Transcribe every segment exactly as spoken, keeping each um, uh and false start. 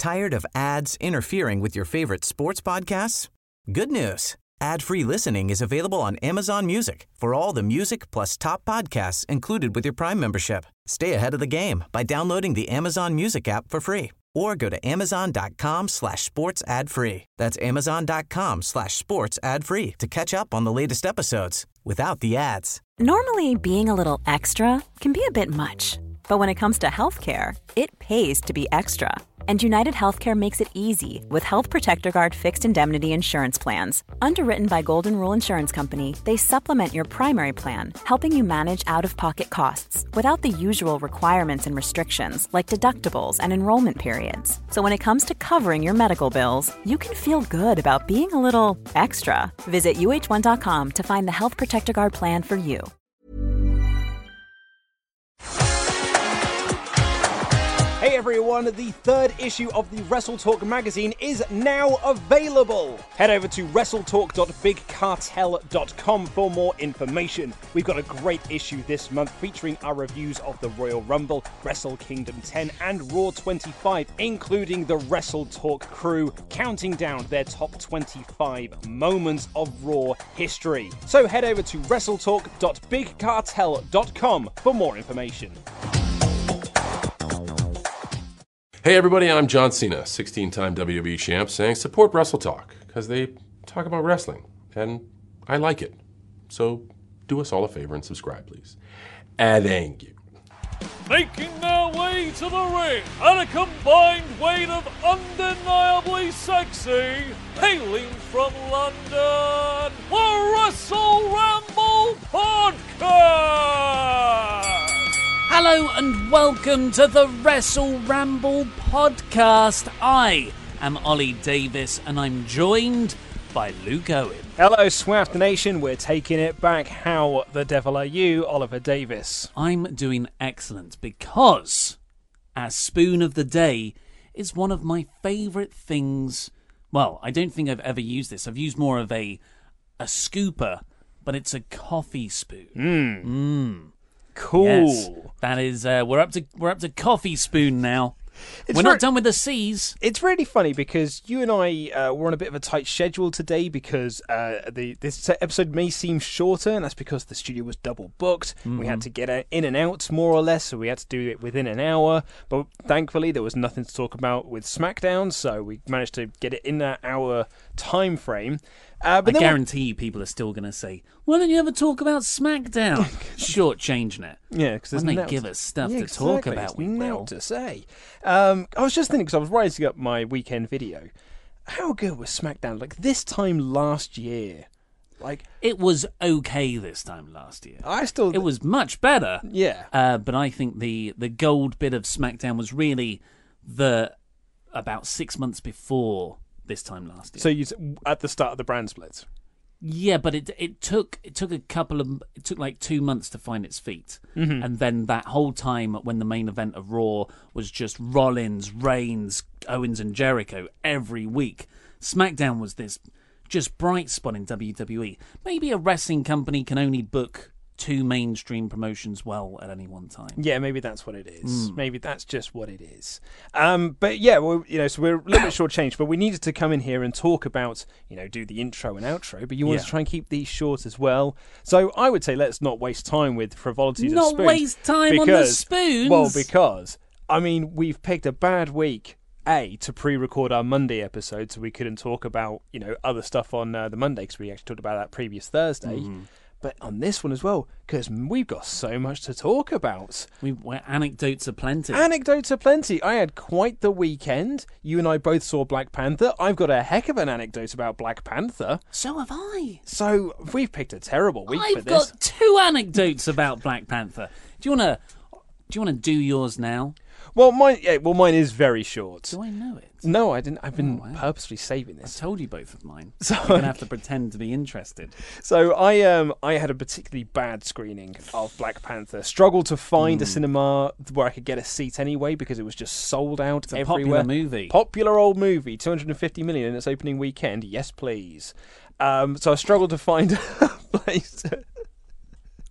Tired of ads interfering with your favorite sports podcasts? Good news. Ad-free listening is available on Amazon Music for all the music plus top podcasts included with your Prime membership. Stay ahead of the game by downloading the Amazon Music app for free or go to amazon.com slash sports ad free. That's amazon.com slash sports ad free to catch up on the latest episodes without the ads. Normally, being a little extra can be a bit much, but when it comes to healthcare, it pays to be extra. And United Healthcare makes it easy with Health Protector Guard fixed indemnity insurance plans. Underwritten by Golden Rule Insurance Company, they supplement your primary plan, helping you manage out-of-pocket costs without the usual requirements and restrictions like deductibles and enrollment periods. So when it comes to covering your medical bills, you can feel good about being a little extra. Visit U H one dot com to find the Health Protector Guard plan for you. Hey everyone, the third issue of the WrestleTalk magazine is now available. Head over to wrestle talk dot big cartel dot com for more information. We've got a great issue this month featuring our reviews of the Royal Rumble, Wrestle Kingdom ten and Raw twenty-five, including the WrestleTalk crew counting down their top twenty-five moments of Raw history. So head over to wrestle talk dot big cartel dot com for more information. Hey everybody, I'm John Cena, sixteen-time W W E champ, saying support WrestleTalk, because they talk about wrestling, and I like it. So do us all a favor and subscribe, please. And thank you. Making their way to the ring at a combined weight of undeniably sexy, hailing from London, the Wrestle Ramble Podcast! Hello and welcome to the Wrestle Ramble Podcast. I am Ollie Davis and I'm joined by Luke Owen. Hello Swaft Nation, we're taking it back. How the devil are you, Oliver Davis? I'm doing excellent because our spoon of the day is one of my favourite things. Well, I don't think I've ever used this. I've used more of a a scooper, but it's a coffee spoon. Mmm. Mmm. Cool. Yes, that is. Uh, we're up to we're up to coffee spoon now. It's we're very, not done with the C's. It's really funny because you and I uh, were on a bit of a tight schedule today because uh, the this episode may seem shorter, and that's because the studio was double booked. Mm-hmm. We had to get in and out more or less, so we had to do it within an hour. But thankfully, there was nothing to talk about with SmackDown, so we managed to get it in that hour time frame. Uh, but I guarantee you people are still going to say, why don't you ever talk about SmackDown? Short-changing it. Yeah, because when they now give to, us stuff yeah, to exactly. talk about, There's we now will. to say. Um, I was just thinking, because I was writing up my weekend video, how good was SmackDown? Like, this time last year, like... It was okay this time last year. I still... It was much better. Yeah. Uh, but I think the, the gold bit of SmackDown was really the about six months before... this time last year. So you at the start of the brand split. Yeah, but it it took it took a couple of it took like two months to find its feet, mm-hmm. and then that whole time when the main event of Raw was just Rollins, Reigns, Owens, and Jericho every week, SmackDown was this just bright spot in W W E. Maybe a wrestling company can only book two mainstream promotions well at any one time. Yeah, maybe that's what it is. Mm. Maybe that's just what it is. Um, but yeah, well, you know, so we're a little bit shortchanged, but we needed to come in here and talk about, you know, do the intro and outro, but you wanted yeah. to try and keep these short as well. So I would say let's not waste time with frivolities not of spoons. Not waste time because, on the spoons? Well, because, I mean, we've picked a bad week, A, to pre-record our Monday episode so we couldn't talk about, you know, other stuff on uh, the Monday because we actually talked about that previous Thursday. Mm. But on this one as well, because we've got so much to talk about. We, we're anecdotes aplenty. Anecdotes aplenty. I had quite the weekend. You and I both saw Black Panther. I've got a heck of an anecdote about Black Panther. So have I. So we've picked a terrible week I've for this. I've got two anecdotes about Black Panther. Do you want to? Do you want to do yours now? Well, mine. Yeah, well, mine is very short. Do I know it? No, I didn't. I've been oh, wow. purposely saving this. I told you both of mine. So you're gonna have to pretend to be interested. So I um I had a particularly bad screening of Black Panther. Struggled to find mm. a cinema where I could get a seat anyway because it was just sold out it's a everywhere. Popular movie. Popular old movie. two hundred fifty million in its opening weekend. Yes, please. Um, so I struggled to find a place. To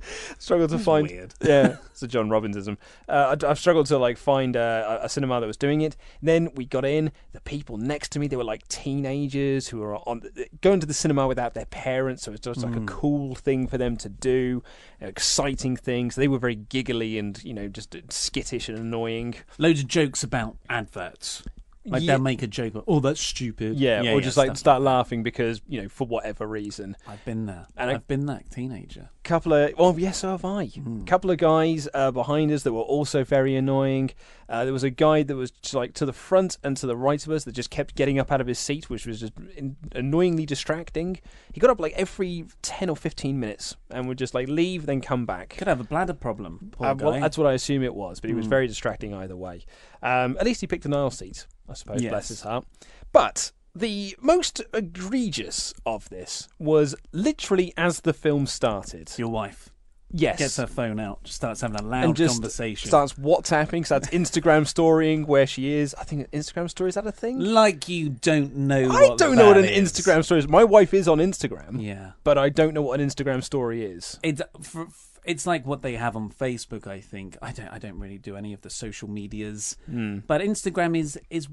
struggled to find. Weird. Yeah, it's a John Robbinsism. Uh, I, I've struggled to like find uh, a, a cinema that was doing it. Then we got in. The people next to me, they were like teenagers who were on going to the cinema without their parents, so it was just like mm. a cool thing for them to do, exciting things. They were very giggly and you know just skittish and annoying. Loads of jokes about adverts. Like Yeah. they'll make a joke, oh, that's stupid. Yeah, yeah or yeah, just like stuff start like that. laughing because you know for whatever reason. I've been there. And I- I've been that teenager. Couple of well, yes, so have I. Mm. Couple of guys uh, behind us that were also very annoying. Uh, there was a guy that was just, like to the front and to the right of us that just kept getting up out of his seat, which was just in- annoyingly distracting. He got up like every ten or fifteen minutes and would just like leave, then come back. Could have a bladder problem. Poor Uh, guy. well, that's what I assume it was, but he was Mm. very distracting either way. Um, at least he picked an aisle seat, I suppose. Yes. Bless his heart. But the most egregious of this was literally as the film started. Your wife Yes. gets her phone out, just starts having a loud and just conversation. starts WhatsApping, starts Instagram storying where she is. I think Instagram story, is that a thing? Like you don't know I what don't know what that an is. Instagram story is. My wife is on Instagram, Yeah. but I don't know what an Instagram story is. It's for, it's like what they have on Facebook, I think. I don't I don't really do any of the social medias. Hmm. But Instagram is is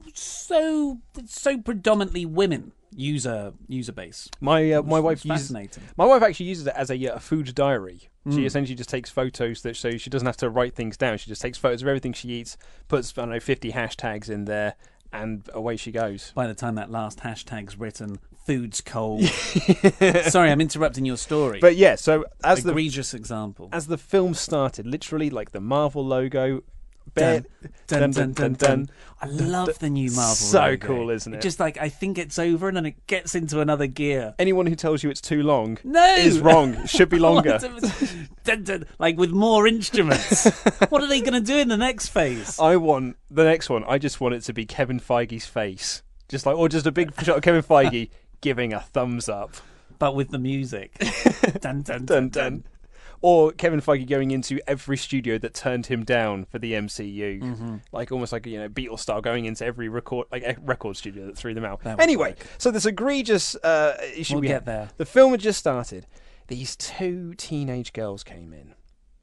so it's so predominantly women user user base. My uh, my It's wife uses fascinating. my wife actually uses it as a, uh, a food diary. She Mm. essentially just takes photos that so she doesn't have to write things down. She just takes photos of everything she eats, puts I don't know fifty hashtags in there, and away she goes. By the time that last hashtag's written, food's cold. Sorry, I'm interrupting your story. But yeah, so as the Egregious example. as the film started, literally like the Marvel logo. Bare, Dun, dun, dun, dun. I love the new Marvel So logo. cool, isn't it? Just like, I think it's over and then it gets into another gear. Anyone who tells you it's too long No! is wrong. It should be I want longer. it to- dun, dun, like with more instruments. What are they going to do in the next phase? I want the next one. I just want it to be Kevin Feige's face, just like or just a big shot of Kevin Feige giving a thumbs up. But with the music. Dun, dun, Dun, dun, dun. dun. Or Kevin Feige going into every studio that turned him down for the M C U, Mm-hmm. like almost like you know Beatles style, going into every record like a record studio that threw them out. That would Anyway, work. so this egregious uh, issue We'll we get had. there. The film had just started. These two teenage girls came in,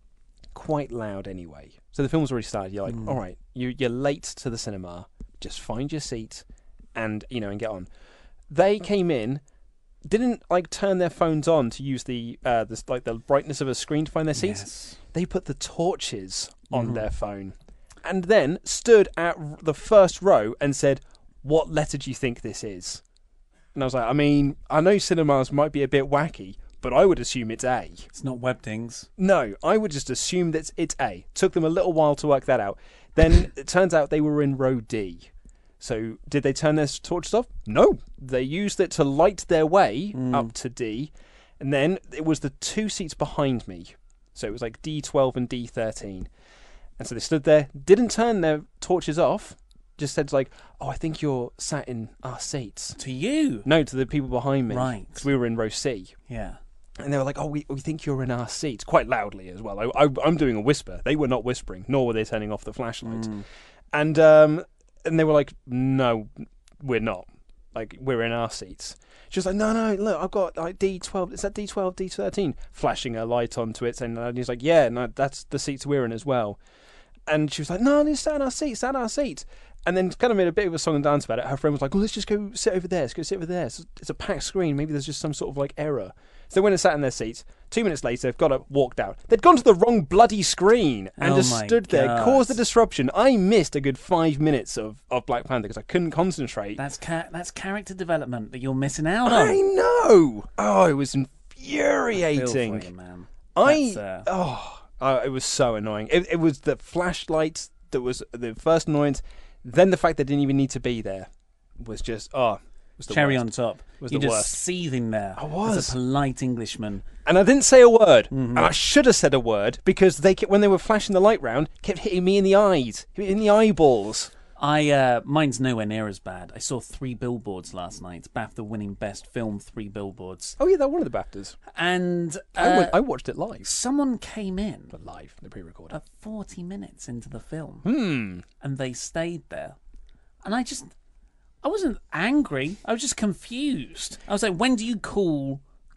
quite loud anyway. So the film's already started. You're like, Mm. all right, you, you're late to the cinema. Just find your seat, and you know, and get on. They came in. Didn't like turn their phones on to use the uh, this like the brightness of a screen to find their seats. Yes. They put the torches on Mhm. their phone, and then stood at r- the first row and said, "What letter do you think this is?" And I was like, "I mean, I know cinemas might be a bit wacky, but I would assume it's A." It's not Webdings. No, I would just assume that it's A. Took them a little while to work that out. Then it turns out they were in row D. So did they turn their torches off? No. They used it to light their way Mm. up to D. And then it was the two seats behind me. So it was like D twelve and D thirteen. And so they stood there, didn't turn their torches off, just said like, "Oh, I think you're sat in our seats." To you. No, to the people behind me. Right. Because we were in row C. Yeah. And they were like, "Oh, we, we think you're in our seats," quite loudly as well. I, I, I'm doing a whisper. They were not whispering, nor were they turning off the flashlight. Mm. And um, and they were like, "No, we're not. Like, we're in our seats." She was like, "No, no, look, I've got like D twelve. Is that D twelve, D thirteen?" Flashing a light onto it, and he's like, "Yeah, no, that's the seats we're in as well." And she was like, "No, no, sat in our seats, sat in our seats." And then kind of made a bit of a song and dance about it. Her friend was like, "Well, let's just go sit over there. Let's go sit over there. It's, it's a packed screen. Maybe there's just some sort of like error." So they went and sat in their seats. Two minutes later, they've got up, walked out. They'd gone to the wrong bloody screen and Oh just my stood there, God. caused the disruption. I missed a good five minutes of, of Black Panther because I couldn't concentrate. That's ca- that's character development that you're missing out on. I know. Oh, it was I feel infuriating. for you, man. I That's, uh, oh, oh, it was so annoying. It, it was the flashlight that was the first annoyance. Then the fact they didn't even need to be there was just oh, was the cherry worst. on top. Was You're the just worst. seething there. I was. As a polite Englishman. And I didn't say a word, Mm-hmm. and I should have said a word because they kept, when they were flashing the light round, kept hitting me in the eyes, in the eyeballs. I uh, mine's nowhere near as bad. I saw Three Billboards last night. BAFTA winning best film, Three Billboards, Oh yeah, they're one of the BAFTAs. and I, uh, went, I watched it live. someone came in Not live, the pre-recorded. at forty minutes into the film, Hmm. and they stayed there, and I just, I wasn't angry. I was just confused. I was like, when do you call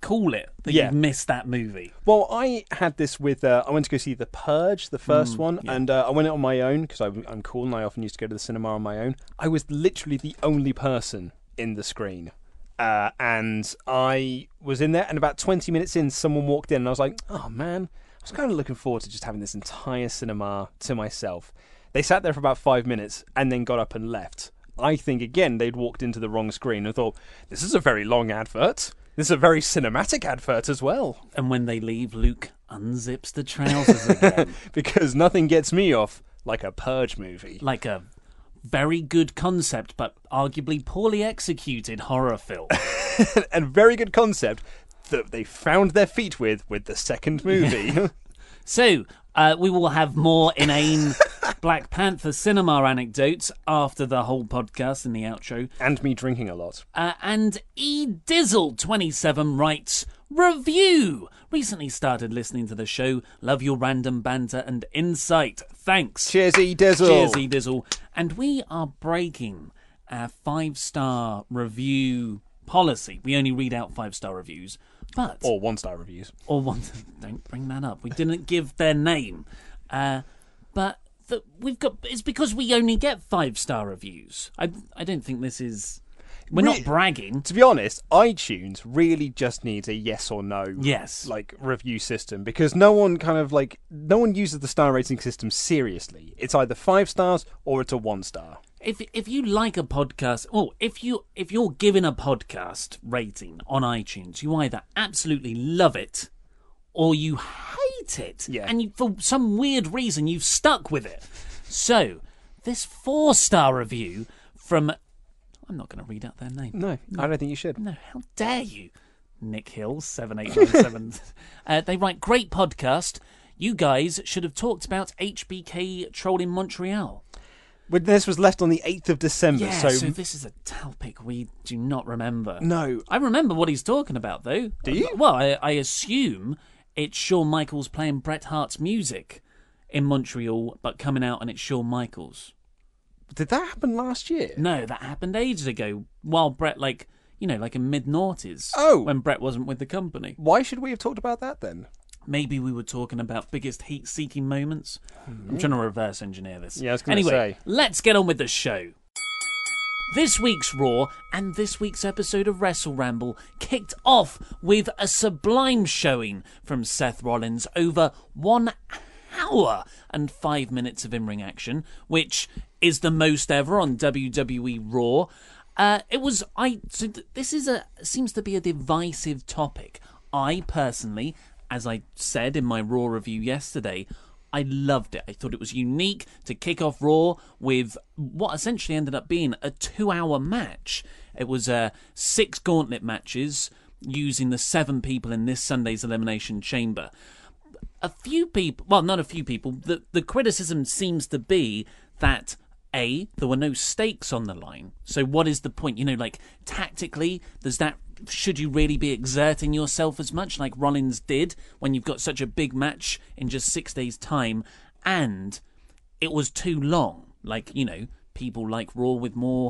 call it that Yeah. you've missed that movie. Well, I had this with, uh, I went to go see The Purge, the first one, yeah. and uh, I went on my own because I'm cool and I often used to go to the cinema on my own. I was literally the only person in the screen. Uh, and I was in there, and about twenty minutes in, someone walked in, and I was like, oh man, I was kind of looking forward to just having this entire cinema to myself. They sat there for about five minutes and then got up and left. I think, again, they'd walked into the wrong screen and thought, this is a very long advert. This is a very cinematic advert as well. And when they leave, Luke unzips the trousers again. Because nothing gets me off like a Purge movie. Like a very good concept, but arguably poorly executed horror film. And very good concept that they found their feet with with the second movie. So, uh, we will have more inane Black Panther cinema anecdotes after the whole podcast and the outro. And me drinking a lot. Uh, and E Dizzle twenty-seven writes, review! Recently started listening to the show. Love your random banter and insight. Thanks. Cheers, E Dizzle. Cheers, E Dizzle. And we are breaking our five-star review policy. We only read out five-star reviews. But Or one-star reviews. or one. Don't bring that up. We didn't give their name, uh, but the, we've got. It's because we only get five star reviews. I I don't think this is. We're Re- not bragging. To be honest, iTunes really just needs a yes or no Yes. like review system, because no one kind of like no one uses the star rating system seriously. It's either five stars or it's a one star. If if you like a podcast, or if you if you're given a podcast rating on iTunes, you either absolutely love it or you hate it, Yeah. and you, for some weird reason you've stuck with it. So this four star review from, I'm not going to read out their name. No, I don't think you should. No, how dare you? Nick Hill, seven eight nine seven. uh, they write, great podcast. You guys should have talked about H B K Troll in Montreal. But this was left on the eighth of December, Yeah, so... so this is a topic we do not remember. No. I remember what he's talking about, though. Do you? Well, I, I assume it's Shawn Michaels playing Bret Hart's music in Montreal, but coming out and it's Shawn Michaels. Did that happen last year? No, that happened ages ago, while Bret, like, you know, like in mid-noughties. Oh. When Bret wasn't with the company. Why should we have talked about that then? Maybe we were talking about biggest heat-seeking moments. I'm trying to reverse engineer this. Yeah, I was gonna anyway, say. let's get on with the show. This week's Raw and this week's episode of Wrestle Ramble kicked off with a sublime showing from Seth Rollins over one hour and five minutes of in-ring action, which is the most ever on W W E Raw. Uh, it was I. So th- this is a seems to be a divisive topic. I personally, as I said in my Raw review yesterday, I loved it. I thought it was unique to kick off Raw with what essentially ended up being a two-hour match. It was uh, six gauntlet matches using the seven people in this Sunday's Elimination Chamber. A few people, well, not a few people, the, the criticism seems to be that, A, there were no stakes on the line. So what is the point? You know, like, tactically, does that... should you really be exerting yourself as much like Rollins did when you've got such a big match in just six days' time? And it was too long. Like, you know, people like Raw with more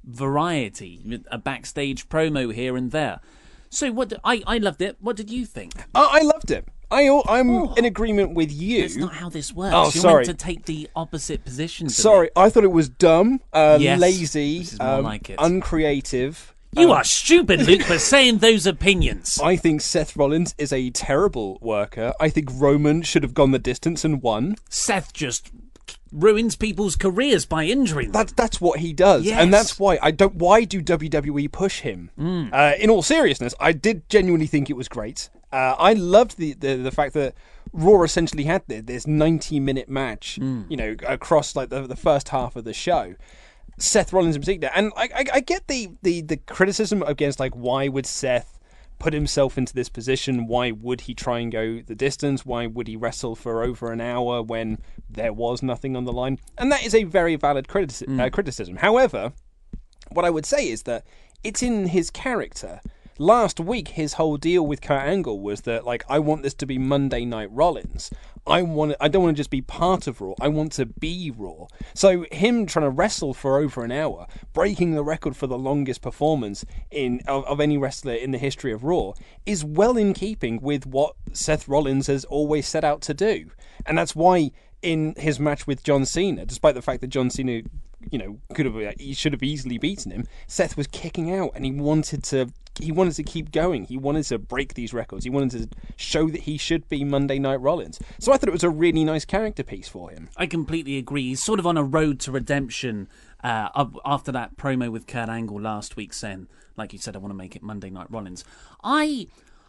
variety, a backstage promo here and there. So what? I, I loved it. What did you think? Oh, I loved it. I, I'm Oh. in agreement with you. That's not how this works. Oh, You're sorry. meant to take the opposite position. To Sorry, I thought it was dumb, uh, Yes, lazy, this is more um, like it. uncreative. me. You Um, are stupid, Luke, for saying those opinions. I think Seth Rollins is a terrible worker. I think Roman should have gone the distance and won. Seth just ruins people's careers by injuring them. That's that's what he does, Yes. and that's why I don't. Why do W W E push him? Mm. Uh, in all seriousness, I did genuinely think it was great. Uh, I loved the, the the fact that Raw essentially had the, this ninety minute match, Mm. you know, across like the the first half of the show. Seth Rollins in particular, and I, I, I get the, the the criticism against like why would Seth put himself into this position? Why would he try and go the distance? Why would he wrestle for over an hour when there was nothing on the line? And that is a very valid critici- Mm. uh, criticism. However, what I would say is that it's in his character. Last week, his whole deal with Kurt Angle was that, like, I want this to be Monday Night Rollins. I want. I don't want to just be part of Raw. I want to be Raw. So him trying to wrestle for over an hour, breaking the record for the longest performance in of, of any wrestler in the history of Raw, is well in keeping with what Seth Rollins has always set out to do, and that's why in his match with John Cena, despite the fact that John Cena, you know, could have he should have easily beaten him, Seth was kicking out, and he wanted to. He wanted to keep going. He wanted to break these records. He wanted to show that he should be Monday Night Rollins. So I thought it was a really nice character piece for him. I completely agree. He's sort of on a road to redemption uh, after that promo with Kurt Angle last week saying, like you said, I want to make it Monday Night Rollins. I,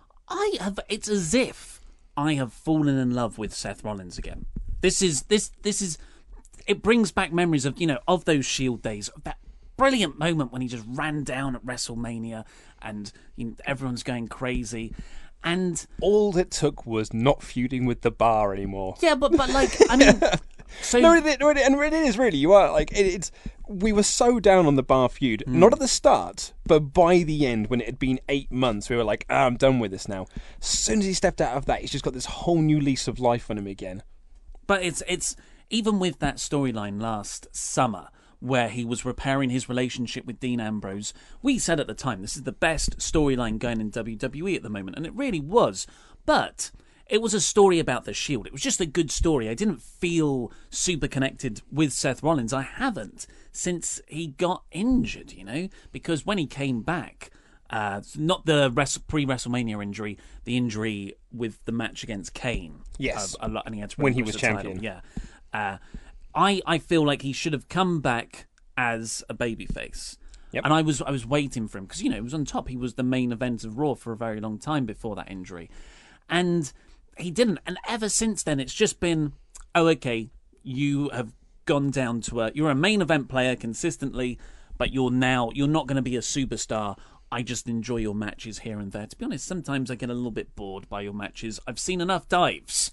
I have. It's as if I have fallen in love with Seth Rollins again. This is this this is. It brings back memories of you know of those Shield days, of that brilliant moment when he just ran down at WrestleMania and you know, everyone's going crazy. And all it took was not feuding with the Bar anymore. Yeah, but but like I mean, so no, it, no, it, and it is really you are like it, it's. We were so down on the Bar feud, mm. not at the start, but by the end when it had been eight months, we were like, ah, I'm done with this now. As soon as he stepped out of that, he's just got this whole new lease of life on him again. But it's it's even with that storyline last summer, where he was repairing his relationship with Dean Ambrose, we said at the time, this is the best storyline going in W W E at the moment, and it really was. But it was a story about the Shield. It was just a good story. I didn't feel super connected with Seth Rollins. I haven't since he got injured, you know, because when he came back, uh, not the pre-WrestleMania injury, the injury with the match against Kane. Yes. Uh, a lot, and he had to when he was the champion. Title. Yeah. Uh, I, I feel like he should have come back as a babyface. Yep. And I was I was waiting for him because, you know, he was on top. He was the main event of Raw for a very long time before that injury. And he didn't. And ever since then, it's just been, oh, okay, you have gone down to a... You're a main event player consistently, but you're now... You're not going to be a superstar. I just enjoy your matches here and there. To be honest, sometimes I get a little bit bored by your matches. I've seen enough dives.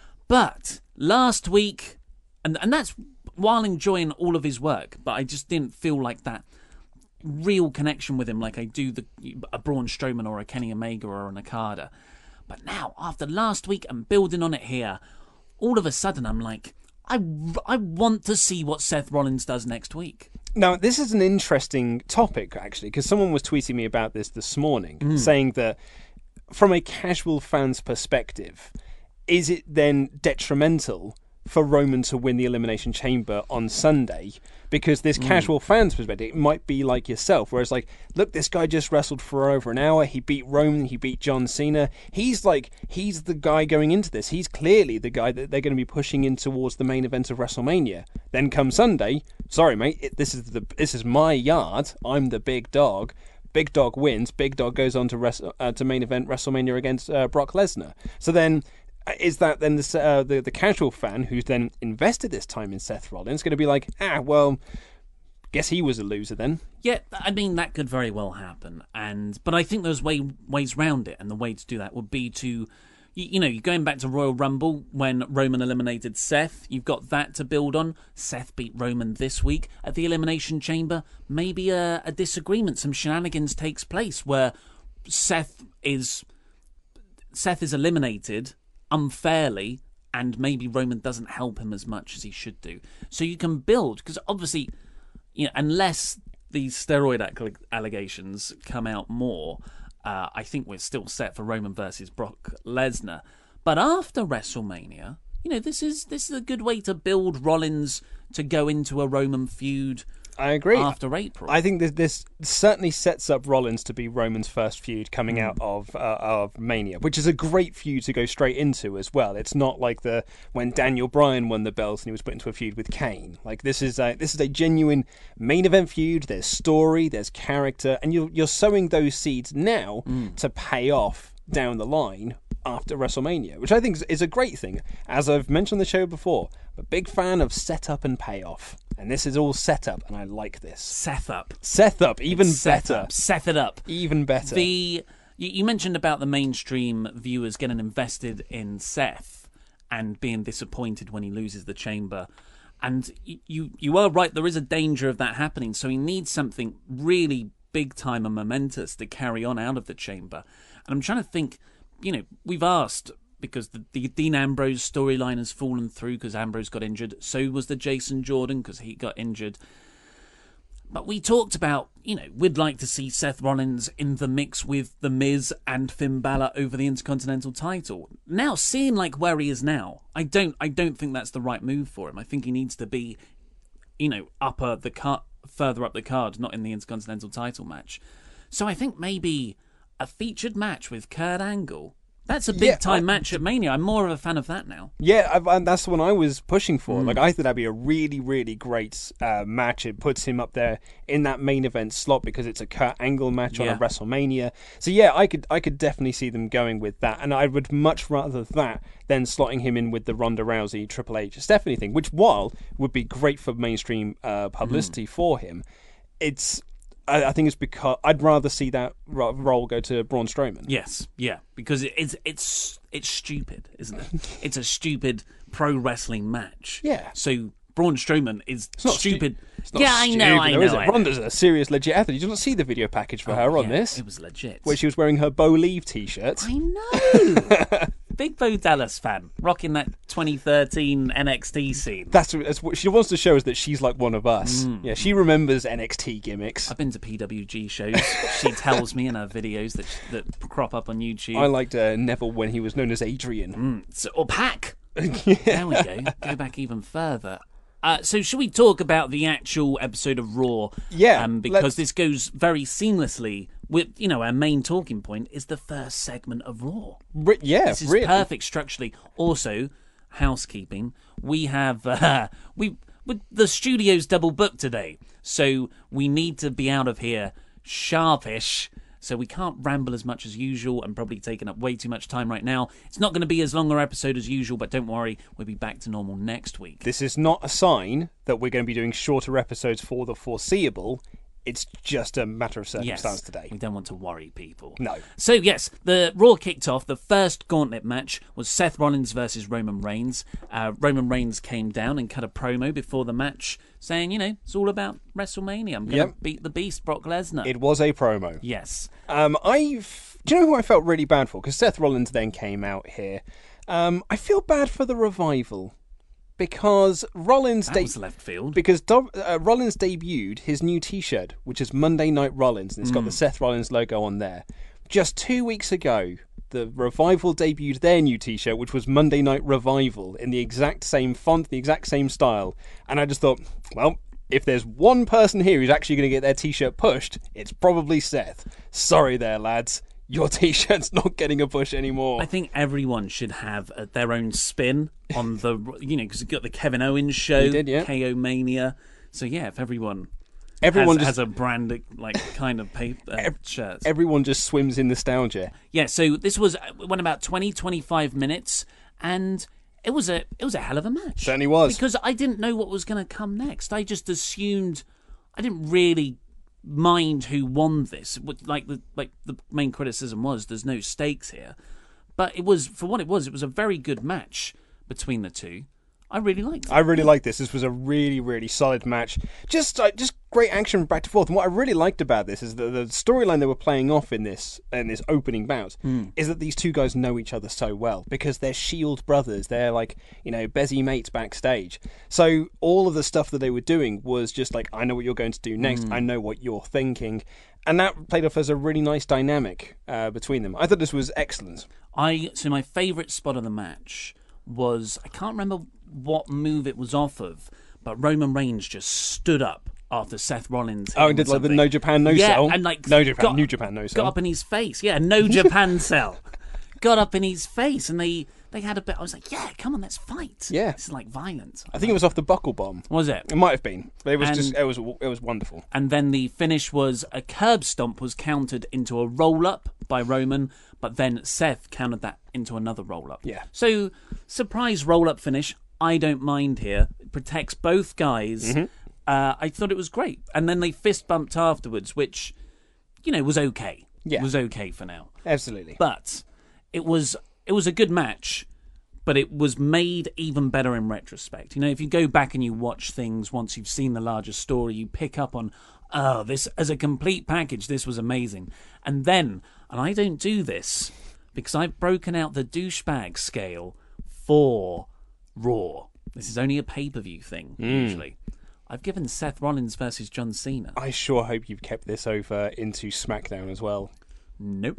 But last week... And and that's while enjoying all of his work, but I just didn't feel like that real connection with him like I do the a Braun Strowman or a Kenny Omega or an Okada. But now, after last week and building on it here, all of a sudden I'm like, I, I want to see what Seth Rollins does next week. Now, this is an interesting topic, actually, because someone was tweeting me about this this morning, mm. saying that from a casual fan's perspective, is it then detrimental for Roman to win the Elimination Chamber on Sunday? Because this mm. casual fan's perspective, it might be like yourself, whereas like, look, this guy just wrestled for over an hour, he beat Roman, he beat John Cena, he's like, he's the guy going into this, he's clearly the guy that they're going to be pushing in towards the main event of WrestleMania. Then come Sunday, sorry mate, it, this is the this is my yard, I'm the big dog, Big Dog wins, Big Dog goes on to, res- uh, to main event WrestleMania against uh, Brock Lesnar. So then, is that then the, uh, the the casual fan who's then invested this time in Seth Rollins going to be like, ah, well, guess he was a loser then? Yeah, I mean, that could very well happen. And but I think there's way, ways round it, and the way to do that would be to, you, you know, you're going back to Royal Rumble when Roman eliminated Seth. You've got that to build on. Seth beat Roman this week at the Elimination Chamber. Maybe a, a disagreement, some shenanigans takes place where Seth is Seth is eliminated unfairly, and maybe Roman doesn't help him as much as he should do. So you can build, because obviously, you know, unless these steroid allegations come out more, uh, I think we're still set for Roman versus Brock Lesnar. But after WrestleMania, you know, this is this is a good way to build Rollins to go into a Roman feud. I agree. After April, I think that this certainly sets up Rollins to be Roman's first feud coming mm. out of uh, of Mania, which is a great feud to go straight into as well. It's not like the when Daniel Bryan won the belt and he was put into a feud with Kane. Like this is a this is a genuine main event feud. There's story, there's character, and you're you're sowing those seeds now mm. to pay off down the line after WrestleMania, which I think is, is a great thing. As I've mentioned on the show before, I'm a big fan of setup and payoff. And this is all set up, and I like this. Set up. Set up, even it's better. Set, up. set it up. Even better. The You mentioned about the mainstream viewers getting invested in Seth and being disappointed when he loses the chamber. And you, you are right, there is a danger of that happening. So he needs something really big time and momentous to carry on out of the chamber. And I'm trying to think, you know, we've asked because the, the Dean Ambrose storyline has fallen through because Ambrose got injured. So was the Jason Jordan because he got injured. But we talked about, you know, we'd like to see Seth Rollins in the mix with The Miz and Finn Balor over the Intercontinental title. Now, seeing like where he is now, I don't I don't think that's the right move for him. I think he needs to be, you know, upper the cut, further up the card, not in the Intercontinental title match. So I think maybe a featured match with Kurt Angle. That's a big time yeah, match at Mania. I'm more of a fan of that now. Yeah, I've, and that's the one I was pushing for. Mm. Like, I think that'd be a really, really great uh, match. It puts him up there in that main event slot because it's a Kurt Angle match yeah. on a WrestleMania. So yeah, I could, I could definitely see them going with that, and I would much rather that than slotting him in with the Ronda Rousey, Triple H, Stephanie thing. Which, while would be great for mainstream uh, publicity mm. for him, it's. I think it's because I'd rather see that role go to Braun Strowman. Yes, yeah, because it's it's it's stupid, isn't it? It's a stupid pro wrestling match. Yeah. So Braun Strowman is it's not stupid. Stu- it's not yeah, stupid, I know, I know. Is it? I Ronda's a serious, legit athlete. You didn't see the video package for oh, her on yeah, this. It was legit. Where she was wearing her Bo Leave T-shirt. I know. Big Bo Dallas fan, rocking that twenty thirteen N X T scene. That's, that's what she wants to show us, that she's like one of us. Mm. Yeah, she remembers N X T gimmicks. I've been to P W G shows. She tells me in her videos that that crop up on YouTube. I liked uh, Neville when he was known as Adrian. Mm. So, or Pac. Yeah. There we go. Go back even further. Uh, so should we talk about the actual episode of Raw? Yeah. Um, because let's... this goes very seamlessly with, you know, our main talking point is the first segment of Raw. Re- yeah, This is really. perfect structurally. Also, housekeeping. We have, uh, we, we the studio's double booked today. So we need to be out of here sharpish. So we can't ramble as much as usual and probably taking up way too much time right now. It's not going to be as long an episode as usual, but don't worry, we'll be back to normal next week. This is not a sign that we're going to be doing shorter episodes for the foreseeable. It's just a matter of circumstance yes, today. We don't want to worry people. No. So, yes, the Raw kicked off. The first gauntlet match was Seth Rollins versus Roman Reigns. Uh, Roman Reigns came down and cut a promo before the match saying, you know, it's all about WrestleMania. I'm going to yep. beat the Beast, Brock Lesnar. It was a promo. Yes. Um, I've... Do you know who I felt really bad for? Because Seth Rollins then came out here. Um, I feel bad for the Revival. Because Rollins... That de- was left field. Because Do- uh, Rollins debuted his new T-shirt, which is Monday Night Rollins, and it's mm. got the Seth Rollins logo on there. Just two weeks ago, the Revival debuted their new T-shirt, which was Monday Night Revival, in the exact same font, the exact same style. And I just thought, well, if there's one person here who's actually going to get their T-shirt pushed, it's probably Seth. Sorry there, lads. Your T-shirt's not getting a push anymore. I think everyone should have uh, their own spin on the, you know, because you've got the Kevin Owens show, did, yeah. K O Mania. So, yeah, if everyone, everyone has, just, has a brand, like, kind of paper, uh, ev- shirts. Everyone just swims in nostalgia. Yeah, so this was, it went about twenty, twenty-five minutes, and it was a it was a hell of a match. Certainly was. Because I didn't know what was going to come next. I just assumed, I didn't really mind who won this. Like the like the main criticism was, there's no stakes here, but it was, for what it was, it was a very good match between the two. I really liked it. I really liked this. This was a really, really solid match. Just uh, just great action back and forth. And what I really liked about this is that the storyline they were playing off in this in this opening bout mm. is that these two guys know each other so well because they're Shield brothers. They're like, you know, Bezzy mates backstage. So all of the stuff that they were doing was just like, I know what you're going to do next. Mm. I know what you're thinking. And that played off as a really nice dynamic uh, between them. I thought this was excellent. I So my favourite spot of the match was, I can't remember what move it was off of, but Roman Reigns just stood up after Seth Rollins. Oh, and did like the No Japan No yeah, Cell? and like No Japan, got, New Japan No Cell. Got up in his face. Yeah, No Japan Cell. Got up in his face, and they, they had a bit. I was like, yeah, come on, let's fight. Yeah, this is like violent. I think it was off the Buckle Bomb. Was it? It might have been. But it was and, just. It was. It was wonderful. And then the finish was a curb stomp was countered into a roll up by Roman, but then Seth countered that into another roll up. Yeah. So surprise roll up finish. I don't mind here. It protects both guys. Mm-hmm. Uh, I thought it was great. And then they fist bumped afterwards, which, you know, was okay. Yeah. It was okay for now. Absolutely. But it was it was a good match, but it was made even better in retrospect. You know, if you go back and you watch things once you've seen the larger story, you pick up on, oh, this as a complete package, this was amazing. And then, and I don't do this, because I've broken out the douchebag scale for Raw. This is only a pay-per-view thing, mm. usually. I've given Seth Rollins versus John Cena. I sure hope you've kept this over into SmackDown as well. Nope.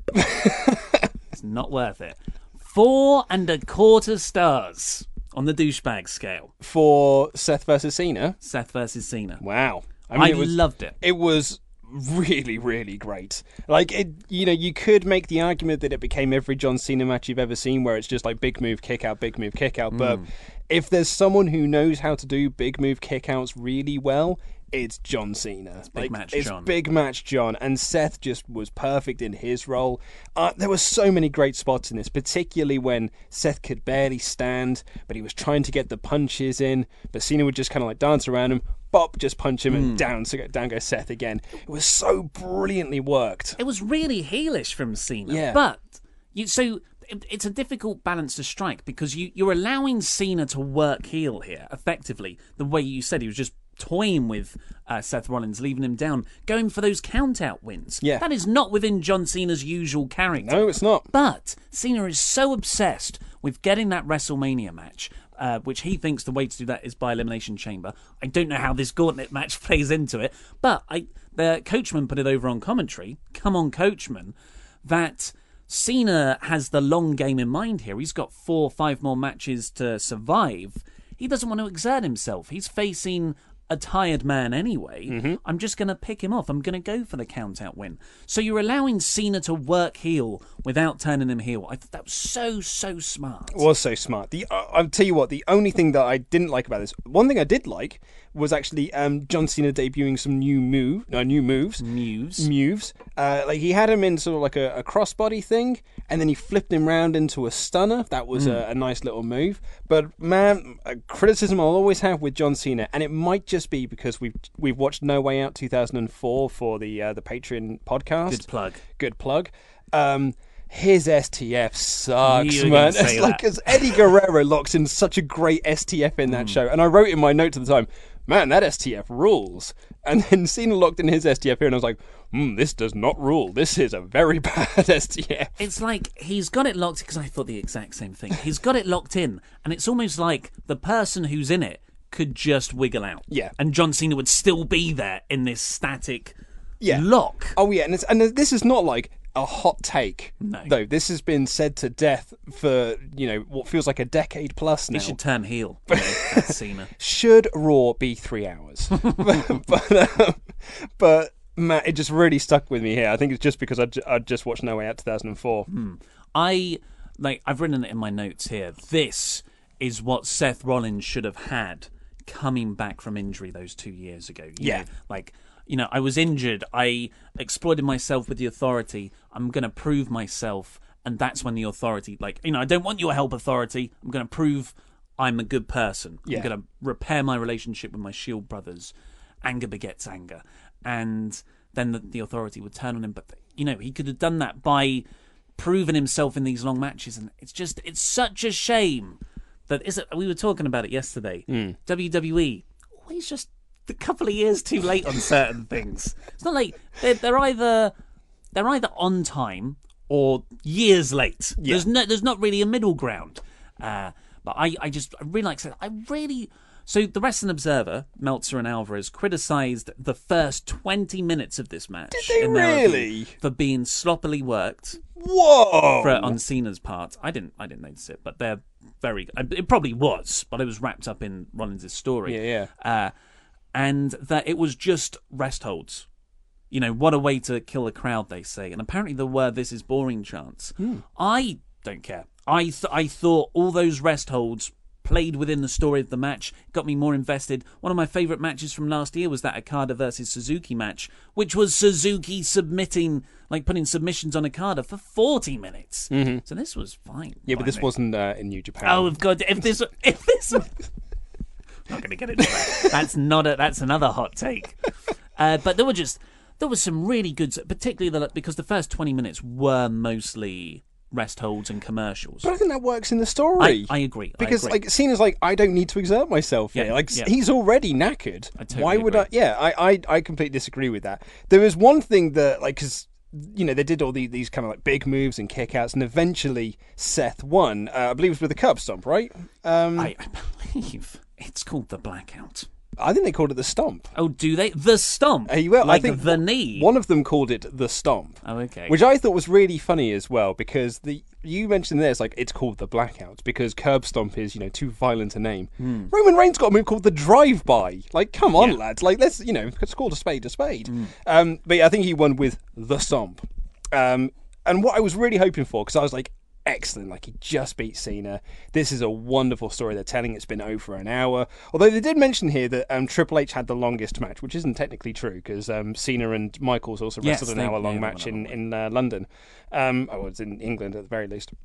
It's not worth it. Four and a quarter stars on the douchebag scale. For Seth versus Cena? Seth versus Cena. Wow. I, mean, I it was, loved it. It was really, really great. Like, it, you know, you could make the argument that it became every John Cena match you've ever seen where it's just like big move, kick out, big move, kick out. Mm. But if there's someone who knows how to do big move, kick outs really well, it's John Cena. It's big like, match it's John. big match John. And Seth just was perfect in his role. Uh, there were so many great spots in this, particularly when Seth could barely stand, but he was trying to get the punches in, but Cena would just kind of like dance around him, bop, just punch him, and mm. down, so down goes Seth again. It was so brilliantly worked. It was really heelish from Cena. Yeah. But, you so... it's a difficult balance to strike because you, you're allowing Cena to work heel here, effectively. The way you said, he was just toying with uh, Seth Rollins, leaving him down, going for those count-out wins. Yeah. That is not within John Cena's usual character. No, it's not. But Cena is so obsessed with getting that WrestleMania match, uh, which he thinks the way to do that is by Elimination Chamber. I don't know how this gauntlet match plays into it, but I, the Coachman put it over on commentary, come on Coachman, that Cena has the long game in mind here. He's got four or five more matches to survive. He doesn't want to exert himself. He's facing a tired man anyway. Mm-hmm. I'm just going to pick him off. I'm going to go for the count-out win. So you're allowing Cena to work heel without turning him heel. I thought that was so, so smart. It was so smart. The uh, I'll tell you what, the only thing that I didn't like about this, one thing I did like was actually um, John Cena debuting some new move, no, new moves. Moves. Moves. Uh, like he had him in sort of like a, a crossbody thing, and then he flipped him round into a stunner. That was mm. a, a nice little move. But man, a criticism I'll always have with John Cena, and it might just be because we've we've watched No Way Out two thousand four for the uh, the Patreon podcast. Good plug. Good plug. Um, his S T F sucks, you man. It's that. like because Eddie Guerrero locks in such a great S T F in that mm. show, and I wrote in my notes at the time, man, that S T F rules. And then Cena locked in his S T F here, and I was like, hmm, this does not rule. This is a very bad S T F. It's like he's got it locked, because I thought the exact same thing. He's got it locked in, and it's almost like the person who's in it could just wiggle out. Yeah. And John Cena would still be there in this static yeah. lock. Oh, yeah, and, it's, and this is not like a hot take, no. though. This has been said to death for, you know, what feels like a decade plus now. He should turn heel. You know, that's Cena. Should Raw be three hours? but, um, but man, it just really stuck with me here. I think it's just because I I just watched No Way Out two thousand four. Hmm. I like I've written it in my notes here. This is what Seth Rollins should have had coming back from injury those two years ago. You yeah, know, like. You know, I was injured. I exploited myself with the Authority. I'm going to prove myself. And that's when the Authority, like, you know, I don't want your help, Authority. I'm going to prove I'm a good person. Yeah. I'm going to repair my relationship with my Shield brothers. Anger begets anger. And then the, the Authority would turn on him. But, you know, he could have done that by proving himself in these long matches. And it's just, it's such a shame that, is it, we were talking about it yesterday. Mm. W W E always just a couple of years too late on certain things. It's not like they're, they're either they're either on time or years late. Yeah. There's no there's not really a middle ground. Uh, but I, I just I really like to I really so the Wrestling Observer, Meltzer and Alvarez criticised the first twenty minutes of this match. Did they in their really? review for being sloppily worked. Whoa! For, on Cena's part, I didn't I didn't notice it, but they're very. It probably was, but it was wrapped up in Rollins' story. Yeah, yeah. Uh, and that it was just rest holds. You know, what a way to kill a crowd, they say. And apparently there were this is boring chants. Hmm. I don't care. I th- I thought all those rest holds played within the story of the match, got me more invested. One of my favourite matches from last year was that Okada versus Suzuki match, which was Suzuki submitting, like putting submissions on Okada for forty minutes. Mm-hmm. So this was fine. Yeah, but this me. wasn't uh, in New Japan. Oh, God, if this... If this not going to get into that. That's not a, that's another hot take. Uh, but there were just there was some really good, particularly the, because the first twenty minutes were mostly rest holds and commercials. But I think that works in the story. I, I agree. Because I agree. like Cena's like, I don't need to exert myself here. Yeah, like yeah. he's already knackered. I totally Why would agree. I? Yeah, I, I I completely disagree with that. There is one thing that like because you know, they did all the, these kind of like big moves and kickouts, and eventually Seth won. Uh, I believe it was with the curb stomp, right? Um, I, I believe it's called the Blackout. I think they called it the stomp. Oh, do they? The Stomp? Uh, well, like I think the knee? One of them called it the stomp. Oh, okay. Which I thought was really funny as well, because the you mentioned this, like, it's called the Blackout, because curb stomp is, you know, too violent a name. Mm. Roman Reigns got a move called the drive-by. Like, come on, yeah. lads. Like, let's, you know, let's call a spade a spade. Mm. Um, but yeah, I think he won with the stomp. Um, and what I was really hoping for, because I was like, excellent, like he just beat Cena. This is a wonderful story they're telling. It's been over an hour. Although they did mention here that um, Triple H had the longest match, which isn't technically true, because um, Cena and Michaels also yes, wrestled an hour-long yeah, match in, in uh, London. Um, oh, it's in England at the very least.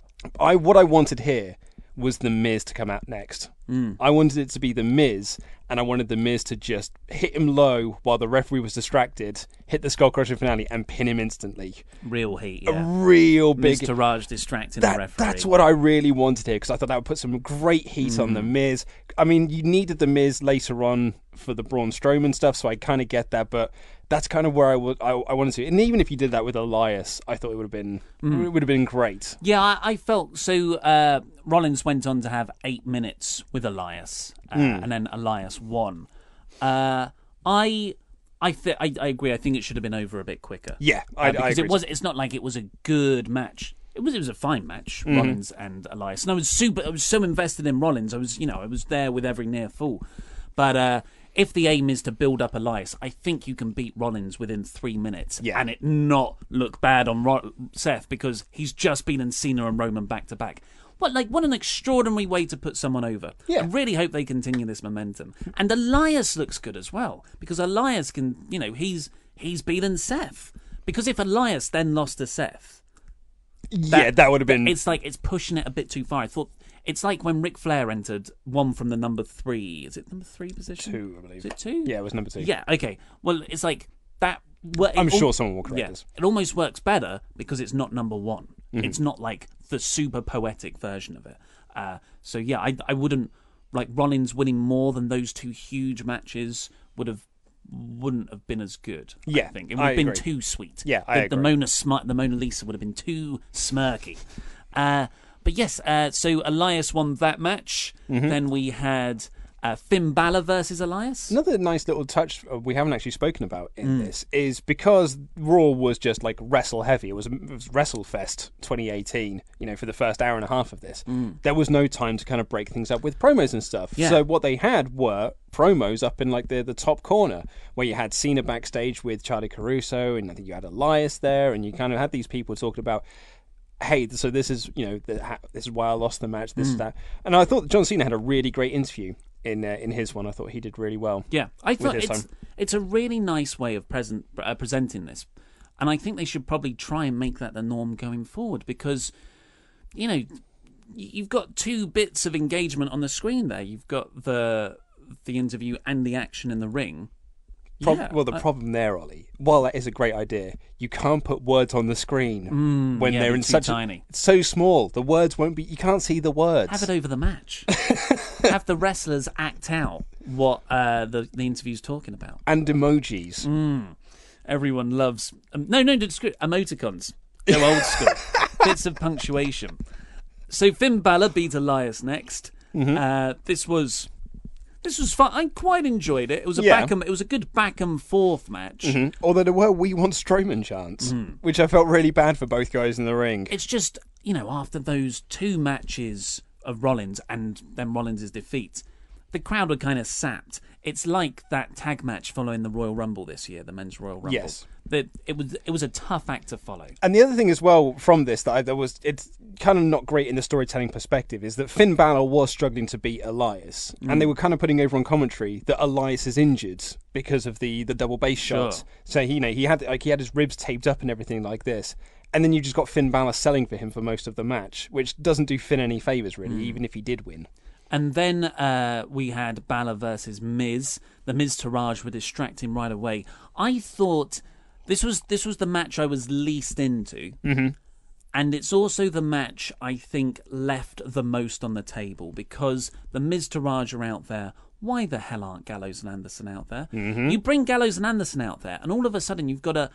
I What I wanted here was The Miz to come out next. Mm. I wanted it to be The Miz, and I wanted The Miz to just hit him low while the referee was distracted, hit the skull crushing finale, and pin him instantly. Real heat, yeah. A real big... Miz Taraj distracting that, the referee. That's what I really wanted here, because I thought that would put some great heat mm. on The Miz. I mean, you needed The Miz later on for the Braun Strowman stuff, so I kind of get that, but that's kind of where I, would, I, I wanted to. And even if you did that with Elias, I thought it would have been mm. it would have been great. Yeah, I, I felt so. Uh, Rollins went on to have eight minutes with Elias, uh, mm. and then Elias won. Uh, I. I, th- I I agree. I think it should have been over a bit quicker. Yeah, I, uh, because I agree. it was. It's not like it was a good match. It was. It was a fine match. Mm. Rollins and Elias, and I was super. I was so invested in Rollins. I was, you know, I was there with every near full. But uh, if the aim is to build up Elias, I think you can beat Rollins within three minutes, yeah. and it not look bad on Ro- Seth, because he's just beaten Cena and Roman back to back. What like what an extraordinary way to put someone over. Yeah. I really hope they continue this momentum. And Elias looks good as well, because Elias can, you know, he's he's beaten Seth. Because if Elias then lost to Seth, that, yeah, that would have been. It's like it's pushing it a bit too far. I thought it's like when Ric Flair entered one from the number three. Is it number three position? Two, I believe. Is it two? Yeah, it was number two. Yeah. Okay. Well, it's like that. Well, I'm it, sure someone will correct yeah, us. It almost works better because it's not number one. Mm-hmm. It's not like the super poetic version of it. Uh, so yeah, I I wouldn't like Rollins winning more than those two huge matches would have wouldn't have been as good. Yeah, I think it would have I been agree. too sweet. Yeah, I the, agree. The Mona Smart, the Mona Lisa would have been too smirky. Uh, but yes, uh, so Elias won that match. Mm-hmm. Then we had uh, Finn Balor versus Elias. Another nice little touch we haven't actually spoken about in mm. this is because Raw was just like wrestle heavy. It was, it was WrestleFest twenty eighteen, you know, for the first hour and a half of this. Mm. There was no time to kind of break things up with promos and stuff. Yeah. So what they had were promos up in like the, the top corner, where you had Cena backstage with Charlie Caruso, and I think you had Elias there, and you kind of had these people talking about, hey, so this is, you know, the, this is why I lost the match, this mm. is that. And I thought John Cena had a really great interview in uh, in his one. I thought he did really well. Yeah, I thought it's time. it's a really nice way of present uh, presenting this, and I think they should probably try and make that the norm going forward, because, you know, you've got two bits of engagement on the screen there. You've got the the interview and the action in the ring. Pro- yeah, well, the I, problem there, Ollie, while that is a great idea, you can't put words on the screen mm, when yeah, they're in too such tiny. A, so small. The words won't be. You can't see the words. Have it over the match. Have the wrestlers act out what uh, the the interview's talking about. And emojis. Mm. Everyone loves. Um, no, no, don't screw emoticons. Go old school. Bits of punctuation. So Finn Balor beat Elias next. Mm-hmm. Uh, this was. This was fun. I quite enjoyed it. It was a yeah. back and, it was a good back and forth match. Mm-hmm. Although there were "We Want Strowman" chants, mm. which I felt really bad for both guys in the ring. It's just, you know, after those two matches of Rollins and then Rollins' defeat, the crowd were kind of sapped. It's like that tag match following the Royal Rumble this year, the Men's Royal Rumble. Yes. That it was it was a tough act to follow. And the other thing as well from this that I, that was it's kind of not great in the storytelling perspective is that Finn Balor was struggling to beat Elias, mm. and they were kind of putting over on commentary that Elias is injured because of the, the double base sure. shot. So he, you know he had like he had his ribs taped up and everything like this, and then you just got Finn Balor selling for him for most of the match, which doesn't do Finn any favors really, mm. even if he did win. And then uh, we had Balor versus Miz. The Miz Taraj were distracting right away. I thought this was this was the match I was least into. Mm-hmm. And it's also the match I think left the most on the table, because the Miz Taraj are out there. Why the hell aren't Gallows and Anderson out there? Mm-hmm. You bring Gallows and Anderson out there, and all of a sudden you've got a,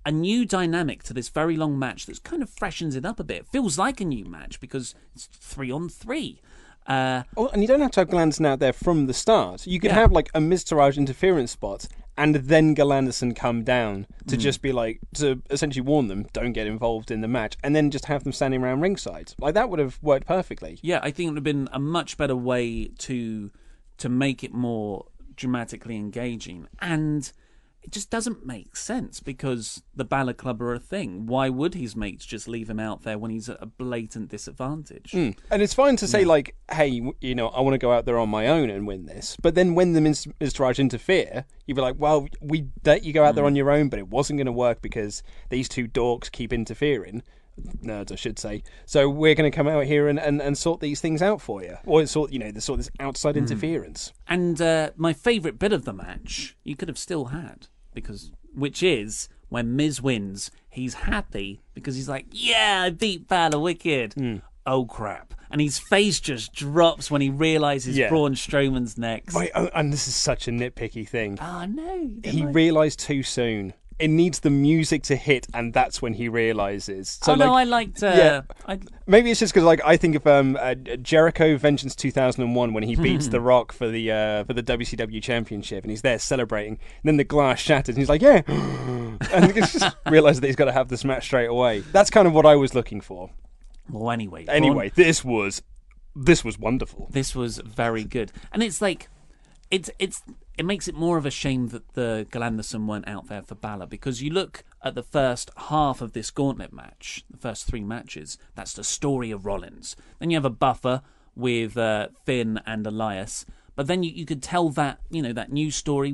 a new dynamic to this very long match that's kind of freshens it up a bit. It feels like a new match because it's three on three. Uh, oh, and you don't have to have Galanderson out there from the start. You could Yeah. have like a Miz Taraj interference spot and then Galanderson come down to mm. just be like, to essentially warn them, don't get involved in the match, and then just have them standing around ringside. Like, that would have worked perfectly. Yeah, I think it would have been a much better way to to make it more dramatically engaging. And it just doesn't make sense because the Balor Club are a thing. Why would his mates just leave him out there when he's at a blatant disadvantage? Mm. And it's fine to say, yeah. like, hey, you know, I want to go out there on my own and win this. But then when the Miz Taraj interfere, you'd be like, well, we let you go out mm. there on your own, but it wasn't going to work because these two dorks keep interfering. Nerds, I should say. So we're going to come out here and, and, and sort these things out for you. Or sort, you know, the sort of this outside mm. interference. And uh, my favourite bit of the match, you could have still had. Because, which is, when Miz wins, he's happy because he's like, yeah, I beat Balor Wicked. Mm. Oh, crap. And his face just drops when he realises yeah. Braun Strowman's next. Right, oh, and this is such a nitpicky thing. Oh, no. He I... realised too soon. It needs the music to hit, and that's when he realises. So, oh like, no, I liked. Uh, yeah, I... maybe it's just because, like, I think of um, uh, Jericho Vengeance two thousand one when he beats The Rock for the uh, for the W C W Championship, and he's there celebrating. And then the glass shatters, and he's like, "Yeah," and he just realises that he's got to have this match straight away. That's kind of what I was looking for. Well, anyway, anyway, Braun... this was this was wonderful. This was very good, and it's like. It's it's it makes it more of a shame that the Galanderson weren't out there for Balor, because you look at the first half of this gauntlet match, the first three matches, that's the story of Rollins. Then you have a buffer with uh, Finn and Elias, but then you, you could tell that, you know, that new story,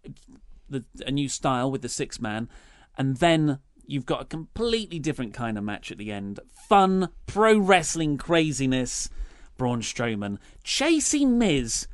the, a new style with the six man, and then you've got a completely different kind of match at the end. Fun, pro wrestling craziness, Braun Strowman chasing Miz.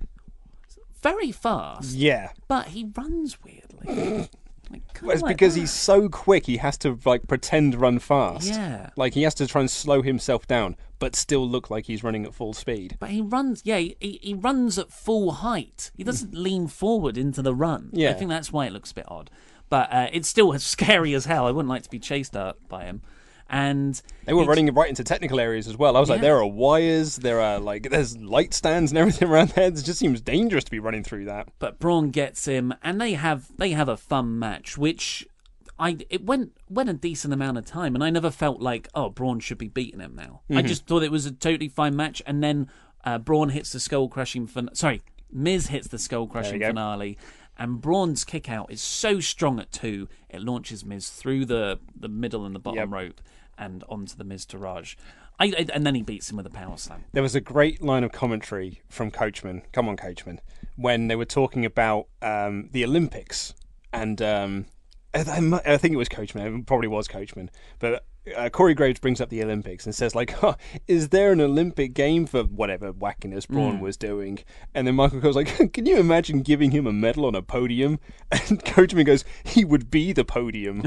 Very fast. Yeah. But he runs weirdly. Like, well, it's like because that. he's so quick, he has to, like, pretend run fast. Yeah. Like, he has to try and slow himself down, but still look like he's running at full speed. But he runs, yeah, he, he runs at full height. He doesn't lean forward into the run. Yeah. I think that's why it looks a bit odd. But uh, it's still scary as hell. I wouldn't like to be chased out by him. And they were running right into technical areas as well. I was yeah. like, there are wires, there are like, there's light stands and everything around there. It just seems dangerous to be running through that. But Braun gets him, and they have they have a fun match, which I it went went a decent amount of time, and I never felt like, oh, Braun should be beating him now. Mm-hmm. I just thought it was a totally fine match, and then uh, Braun hits the skull crushing fin- sorry, Miz hits the skull crushing finale. And Braun's kick out is so strong at two, it launches Miz through the, the middle and the bottom yep. rope and onto the Miz Taraj. I, I, and then he beats him with a power slam. There was a great line of commentary from Coachman, come on Coachman, when they were talking about um, the Olympics. And um, I, I think it was Coachman, it probably was Coachman, but uh, Corey Graves brings up the Olympics and says, like, huh, is there an Olympic game for whatever wackiness Braun mm. was doing? And then Michael goes like, can you imagine giving him a medal on a podium? And Coachman goes, he would be the podium.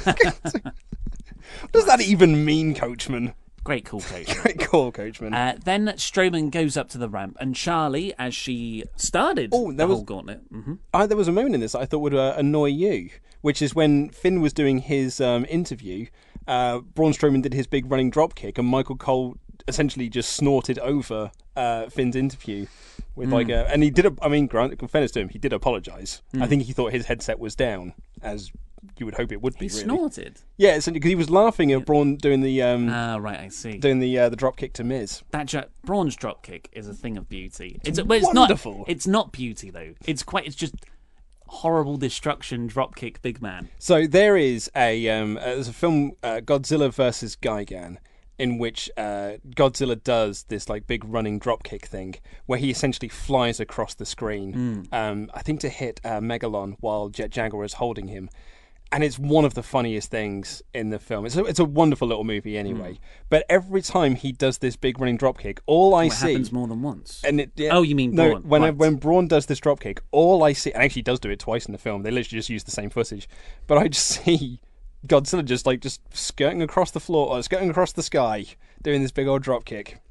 What does that even mean, Coachman? Great call, Coachman. Great call, Coachman. Uh, then Strowman goes up to the ramp, and Charlie, as she started oh, the was, whole gauntlet... Mm-hmm. Uh, there was a moment in this that I thought would uh, annoy you, which is when Finn was doing his um, interview, uh, Braun Strowman did his big running drop kick, and Michael Cole essentially just snorted over uh, Finn's interview. With mm. like a, and he did, a, I mean, grant, in fairness to him, he did apologise. Mm. I think he thought his headset was down, as... you would hope it would be. He really. snorted. Yeah, because he was laughing at Braun doing the um. Ah, right, I see. Doing the uh, the drop kick to Miz. That ju- Braun's drop kick is a thing of beauty. It's, it's, well, it's wonderful. Not, it's not beauty though. It's quite. It's just horrible destruction drop kick, big man. So there is a um. Uh, there's a film, uh, Godzilla versus Gigan, in which uh, Godzilla does this like big running drop kick thing where he essentially flies across the screen. Mm. Um, I think to hit uh, Megalon while Jet Jaguar is holding him. And it's one of the funniest things in the film. It's a, it's a wonderful little movie anyway. Mm. But every time he does this big running dropkick, all I well, it see... It happens more than once. And it, yeah, oh, you mean no, Braun. When, right. when Braun does this dropkick, all I see... And actually he does do it twice in the film. They literally just use the same footage. But I just see Godzilla just like just skirting across the floor, or skirting across the sky, doing this big old dropkick.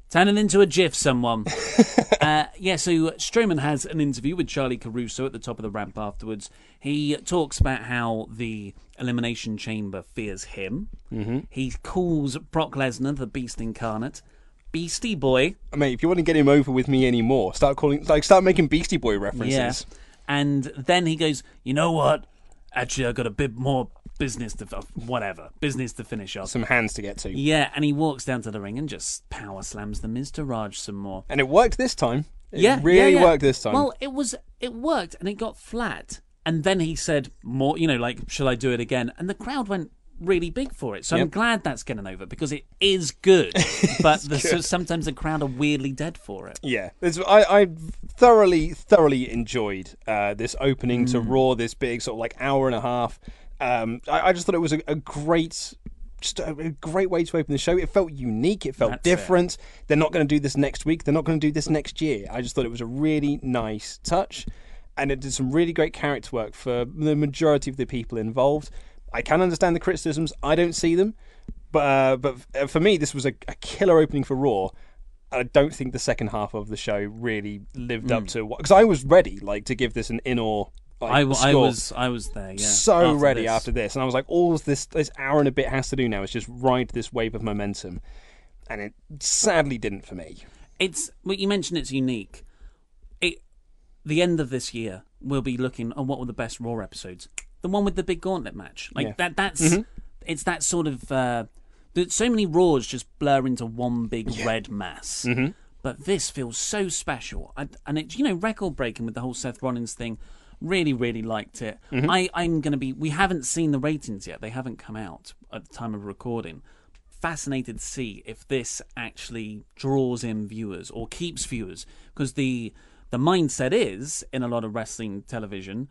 Turn it into a GIF, someone. uh, yeah, so Strowman has an interview with Charlie Caruso at the top of the ramp afterwards. He talks about how the Elimination Chamber fears him. Mm-hmm. He calls Brock Lesnar the Beast Incarnate. Beastie Boy. Mate, if you want to get him over with me anymore, start calling, like, start making Beastie Boy references. Yeah. And then he goes, you know what? Actually, I got a bit more business to whatever business to finish off. Some hands to get to. Yeah, and he walks down to the ring and just power slams the Miz Taraj some more. And it worked this time. It yeah, really yeah, yeah. worked this time. Well, it was it worked and it got flat. And then he said more, you know, like, shall I do it again? And the crowd went really big for it. So yep. I'm glad that's getting over because it is good. But the, good. So sometimes the crowd are weirdly dead for it. Yeah, it's, I, I thoroughly, thoroughly enjoyed uh, this opening mm. to Raw, this big sort of like hour and a half. Um, I, I just thought it was a, a great, just a, a great way to open the show. It felt unique. It felt That's different. It. They're not going to do this next week. They're not going to do this next year. I just thought it was a really nice touch, and it did some really great character work for the majority of the people involved. I can understand the criticisms. I don't see them, but uh, but for me, this was a, a killer opening for Raw. I don't think the second half of the show really lived mm. up to what, because I was ready, like, to give this an in-or. Like, I, I was I was there, yeah. So after ready this. after this. And I was like, all this this hour and a bit has to do now is just ride this wave of momentum. And it sadly didn't for me. It's, well, you mentioned it's unique. It, the end of this year, we'll be looking at what were the best Raw episodes. The one with the big gauntlet match. Like, yeah. that. that's, mm-hmm. it's that sort of, uh, so many Raws just blur into one big yeah. red mass. Mm-hmm. But this feels so special. And, and it's, you know, record-breaking with the whole Seth Rollins thing. Really, really liked it. Mm-hmm. I, I'm going to be... We haven't seen the ratings yet. They haven't come out at the time of recording. Fascinated to see if this actually draws in viewers or keeps viewers. Because the the mindset is, in a lot of wrestling television,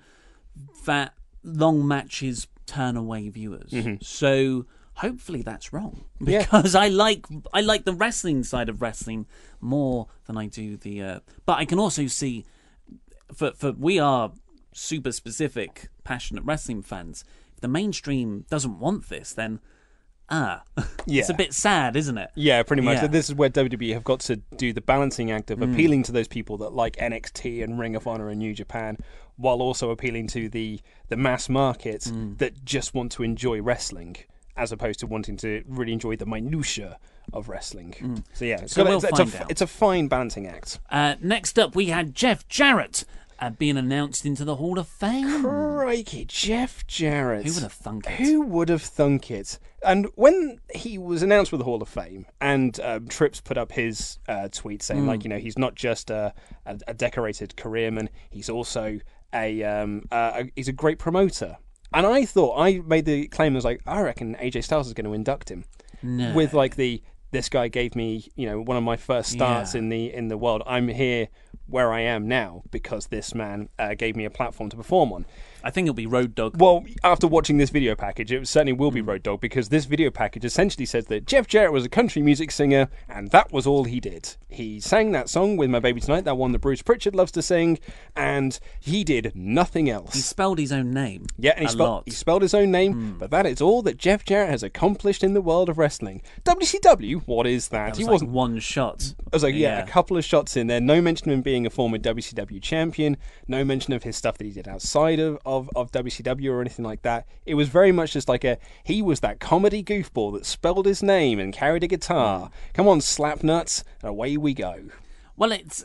that long matches turn away viewers. Mm-hmm. So hopefully that's wrong. Because yeah. I like I like the wrestling side of wrestling more than I do the... Uh, but I can also see... For, for we are... super specific, passionate wrestling fans. If the mainstream doesn't want this, then ah, yeah. it's a bit sad, isn't it? Yeah, pretty much. Yeah. This is where W W E have got to do the balancing act of mm. appealing to those people that like N X T and Ring of Honor and New Japan, while also appealing to the, the mass market mm. that just want to enjoy wrestling, as opposed to wanting to really enjoy the minutiae of wrestling. Mm. So yeah, it's, so got, we'll it's, find it's, a, out. it's a fine balancing act. Uh, next up, we had Jeff Jarrett. Uh, being announced into the Hall of Fame. Crikey, Jeff Jarrett. Who would have thunk it? Who would have thunk it? And when he was announced with the Hall of Fame, and um, Trips put up his uh, tweet saying, mm. like, you know, he's not just a, a, a decorated careerman, he's also a, um, a, a he's a great promoter. And I thought, I made the claim, I was like, I reckon A J Styles is going to induct him. No. With like the, this guy gave me, you know, one of my first starts yeah. in the in the world. I'm here where I am now because this man uh, gave me a platform to perform on. I think it'll be Road Dogg. Well, after watching this video package, it certainly will be mm. Road Dogg, because this video package essentially says that Jeff Jarrett was a country music singer, and that was all he did. He sang that song, With My Baby Tonight, that one that Bruce Pritchard loves to sing, and he did nothing else. He spelled his own name. Yeah, and he, a spelled, lot. he spelled his own name, mm. but that is all that Jeff Jarrett has accomplished in the world of wrestling. W C W, what is that? That was he like wasn't one shot. I was like, yeah, yeah, a couple of shots in there. No mention of him being a former W C W champion. No mention of his stuff that he did outside of, of, of W C W or anything like that. It was very much just like a, he was that comedy goofball that spelled his name and carried a guitar. Come on, slap nuts, and away we go. Well, it's...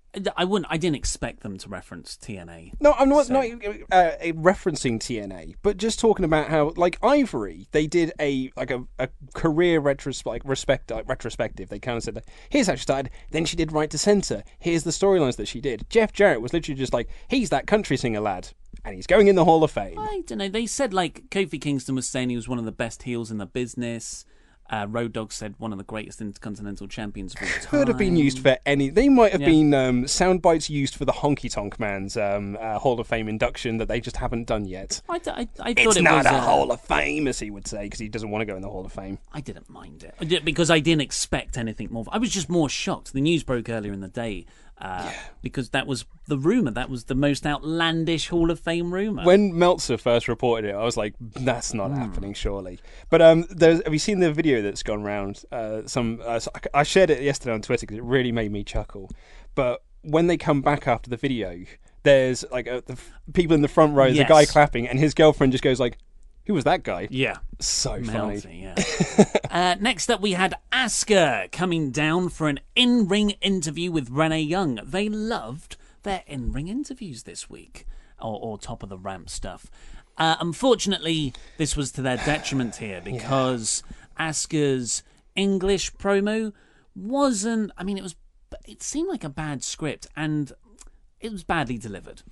I wouldn't. I didn't expect them to reference T N A. No, I'm not so. not uh, referencing T N A, but just talking about how, like Ivory, they did a like a, a career retros- like respect like, retrospective. They kind of said, "Here's how she started. Then she did Right to Center. Here's the storylines that she did." Jeff Jarrett was literally just like, "He's that country singer lad, and he's going in the Hall of Fame." I don't know. They said like Kofi Kingston was saying he was one of the best heels in the business. Uh, Road Dogg said one of the greatest intercontinental champions of all time. Could have been used for any... They might have Yeah. been um, sound bites used for the Honky Tonk Man's um, uh, Hall of Fame induction that they just haven't done yet. I, I, I thought It's it not was a uh, Hall of Fame, as he would say, because he doesn't want to go in the Hall of Fame. I didn't mind it I did, because I didn't expect anything more. I was just more shocked. The news broke earlier in the day Uh, Yeah. Because that was the rumor. That was the most outlandish Hall of Fame rumor. When Meltzer first reported it, I was like, "That's not happening, surely." But um, there's, have you seen the video that's gone round? Uh, some uh, so I I shared it yesterday on Twitter because it really made me chuckle. But when they come back after the video, there's like uh, the f- people in the front row. There's Yes. a guy clapping, and his girlfriend just goes like, "Who was that guy?" yeah. So funny. Melty, yeah. uh, next up, we had Asuka coming down for an in-ring interview with Renee Young. They loved their in-ring interviews this week, or, or top of the ramp stuff. Uh, unfortunately, this was to their detriment here because Asuka's English promo wasn't. I mean, it was. It seemed like a bad script, and it was badly delivered.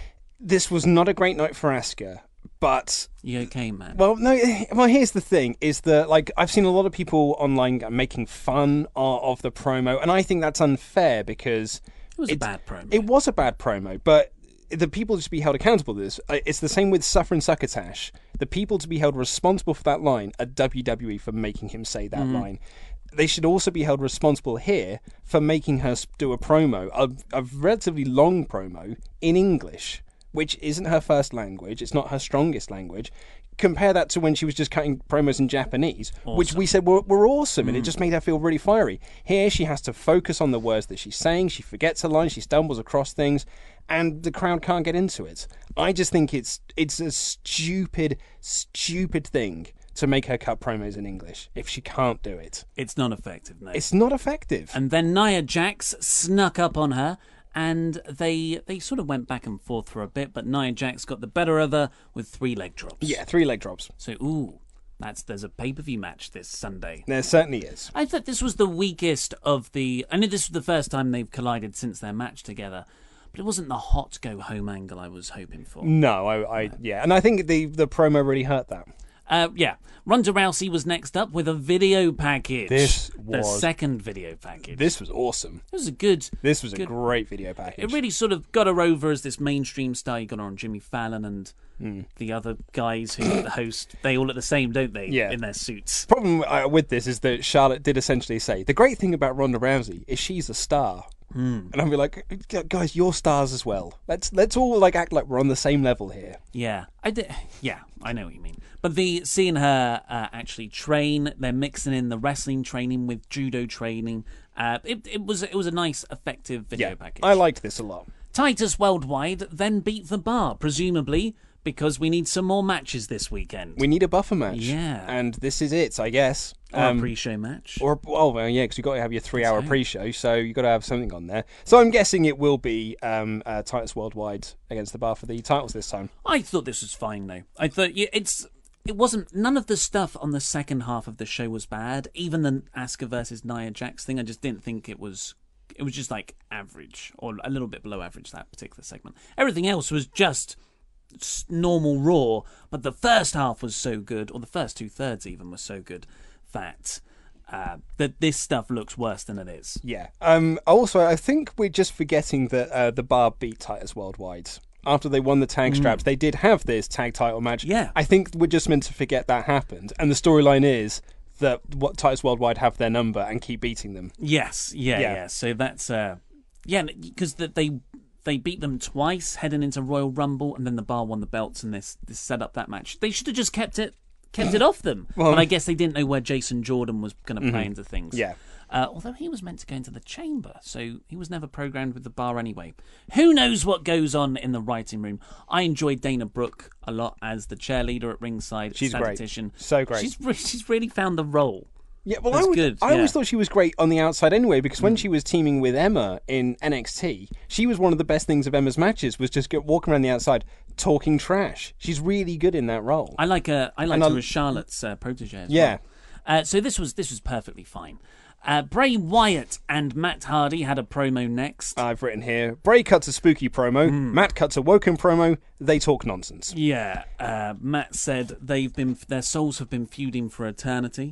This was not a great night for Asuka, but You okay, man? well, no. Well, here's the thing: is that like I've seen a lot of people online making fun of, of the promo, and I think that's unfair because it was a bad promo. It was a bad promo, but the people to be held accountable to this. uh, It's the same with Suffer and Succotash. The people to be held responsible for that line are W W E for making him say that line. They should also be held responsible here for making her do a promo, a, a relatively long promo in English, which isn't her first language. It's not her strongest language. Compare that to when she was just cutting promos in Japanese, which we said were, were awesome, and it just made her feel really fiery. Here, she has to focus on the words that she's saying. She forgets her lines. She stumbles across things, and the crowd can't get into it. I just think it's it's a stupid, stupid thing to make her cut promos in English if she can't do it. It's not effective, no. It's not effective. And then Nia Jax snuck up on her, and they they sort of went back and forth for a bit, but Nia Jax got the better of her with three leg drops. Yeah, three leg drops. So, ooh, that's there's a pay-per-view match this Sunday. There certainly is. I thought this was the weakest of the... I know this was the first time they've collided since their match together, but it wasn't the hot go-home angle I was hoping for. No, I, I yeah, and I think the the promo really hurt that. Uh, yeah, Ronda Rousey was next up with a video package. This the was- second video package. This was awesome. It was a good. This was a good, great video package. It really sort of got her over as this mainstream star. You got her on Jimmy Fallon and the other guys who host. They all look the same, don't they? Yeah. In their suits. problem uh, with this is that Charlotte did essentially say the great thing about Ronda Rousey is she's a star. And I'll be like, guys, you're stars as well. Let's let's all like act like we're on the same level here. Yeah, I did. Yeah, I know what you mean. But the seeing her uh, actually train, they're mixing in the wrestling training with judo training. Uh, it it was it was a nice, effective video Yeah, package. I liked this a lot. Titus Worldwide then beat the Bar, presumably because we need some more matches this weekend. We need a buffer match. Yeah. and this is it, I guess. or Um, a pre-show match. Or oh well, yeah, because you've got to have your three-hour So- pre-show, so you've got to have something on there. So I'm guessing it will be um, uh, Titus Worldwide against the Bar for the titles this time. I thought this was fine though. I thought yeah, it's it wasn't none of the stuff on the second half of the show was bad. Even the Asuka versus Nia Jax thing, I just didn't think it was. It was just like average or a little bit below average, that particular segment. Everything else was just s- normal Raw, but the first half was so good, or the first two thirds even was so good that uh, that this stuff looks worse than it is. Yeah. Um. Also, I think we're just forgetting that uh, the Bar beat Titus Worldwide. After they won the tag straps, they did have this tag title match. Yeah. I think we're just meant to forget that happened. And the storyline is that what Titus Worldwide have their number and keep beating them. Yes, yeah, Yeah. yeah. So that's uh, yeah, because the, they they beat them twice heading into Royal Rumble, and then the Bar won the belts, and this this set up that match. They should have just kept it kept it off them. Well- but I guess they didn't know where Jason Jordan was going to play into things. Yeah. Uh, although he was meant to go into the chamber, so he was never programmed with the Bar anyway. Who knows what goes on in the writing room? I enjoyed Dana Brooke a lot as the chairleader at ringside. She's great. statistician. So great. She's re- she's really found the role. Yeah, well, That's I, would, good, I always yeah. thought she was great on the outside anyway, because when she was teaming with Emma in N X T, she was one of the best things of Emma's matches, was just get, walking around the outside talking trash. She's really good in that role. I like her. I like And her I- as Charlotte's uh, protege as Yeah. well. Uh, so this was this was perfectly fine. Uh, Bray Wyatt and Matt Hardy had a promo next. I've written here, Bray cuts a spooky promo, Matt cuts a Woken promo, they talk nonsense. yeah, uh, Matt said they've been their souls have been feuding for eternity.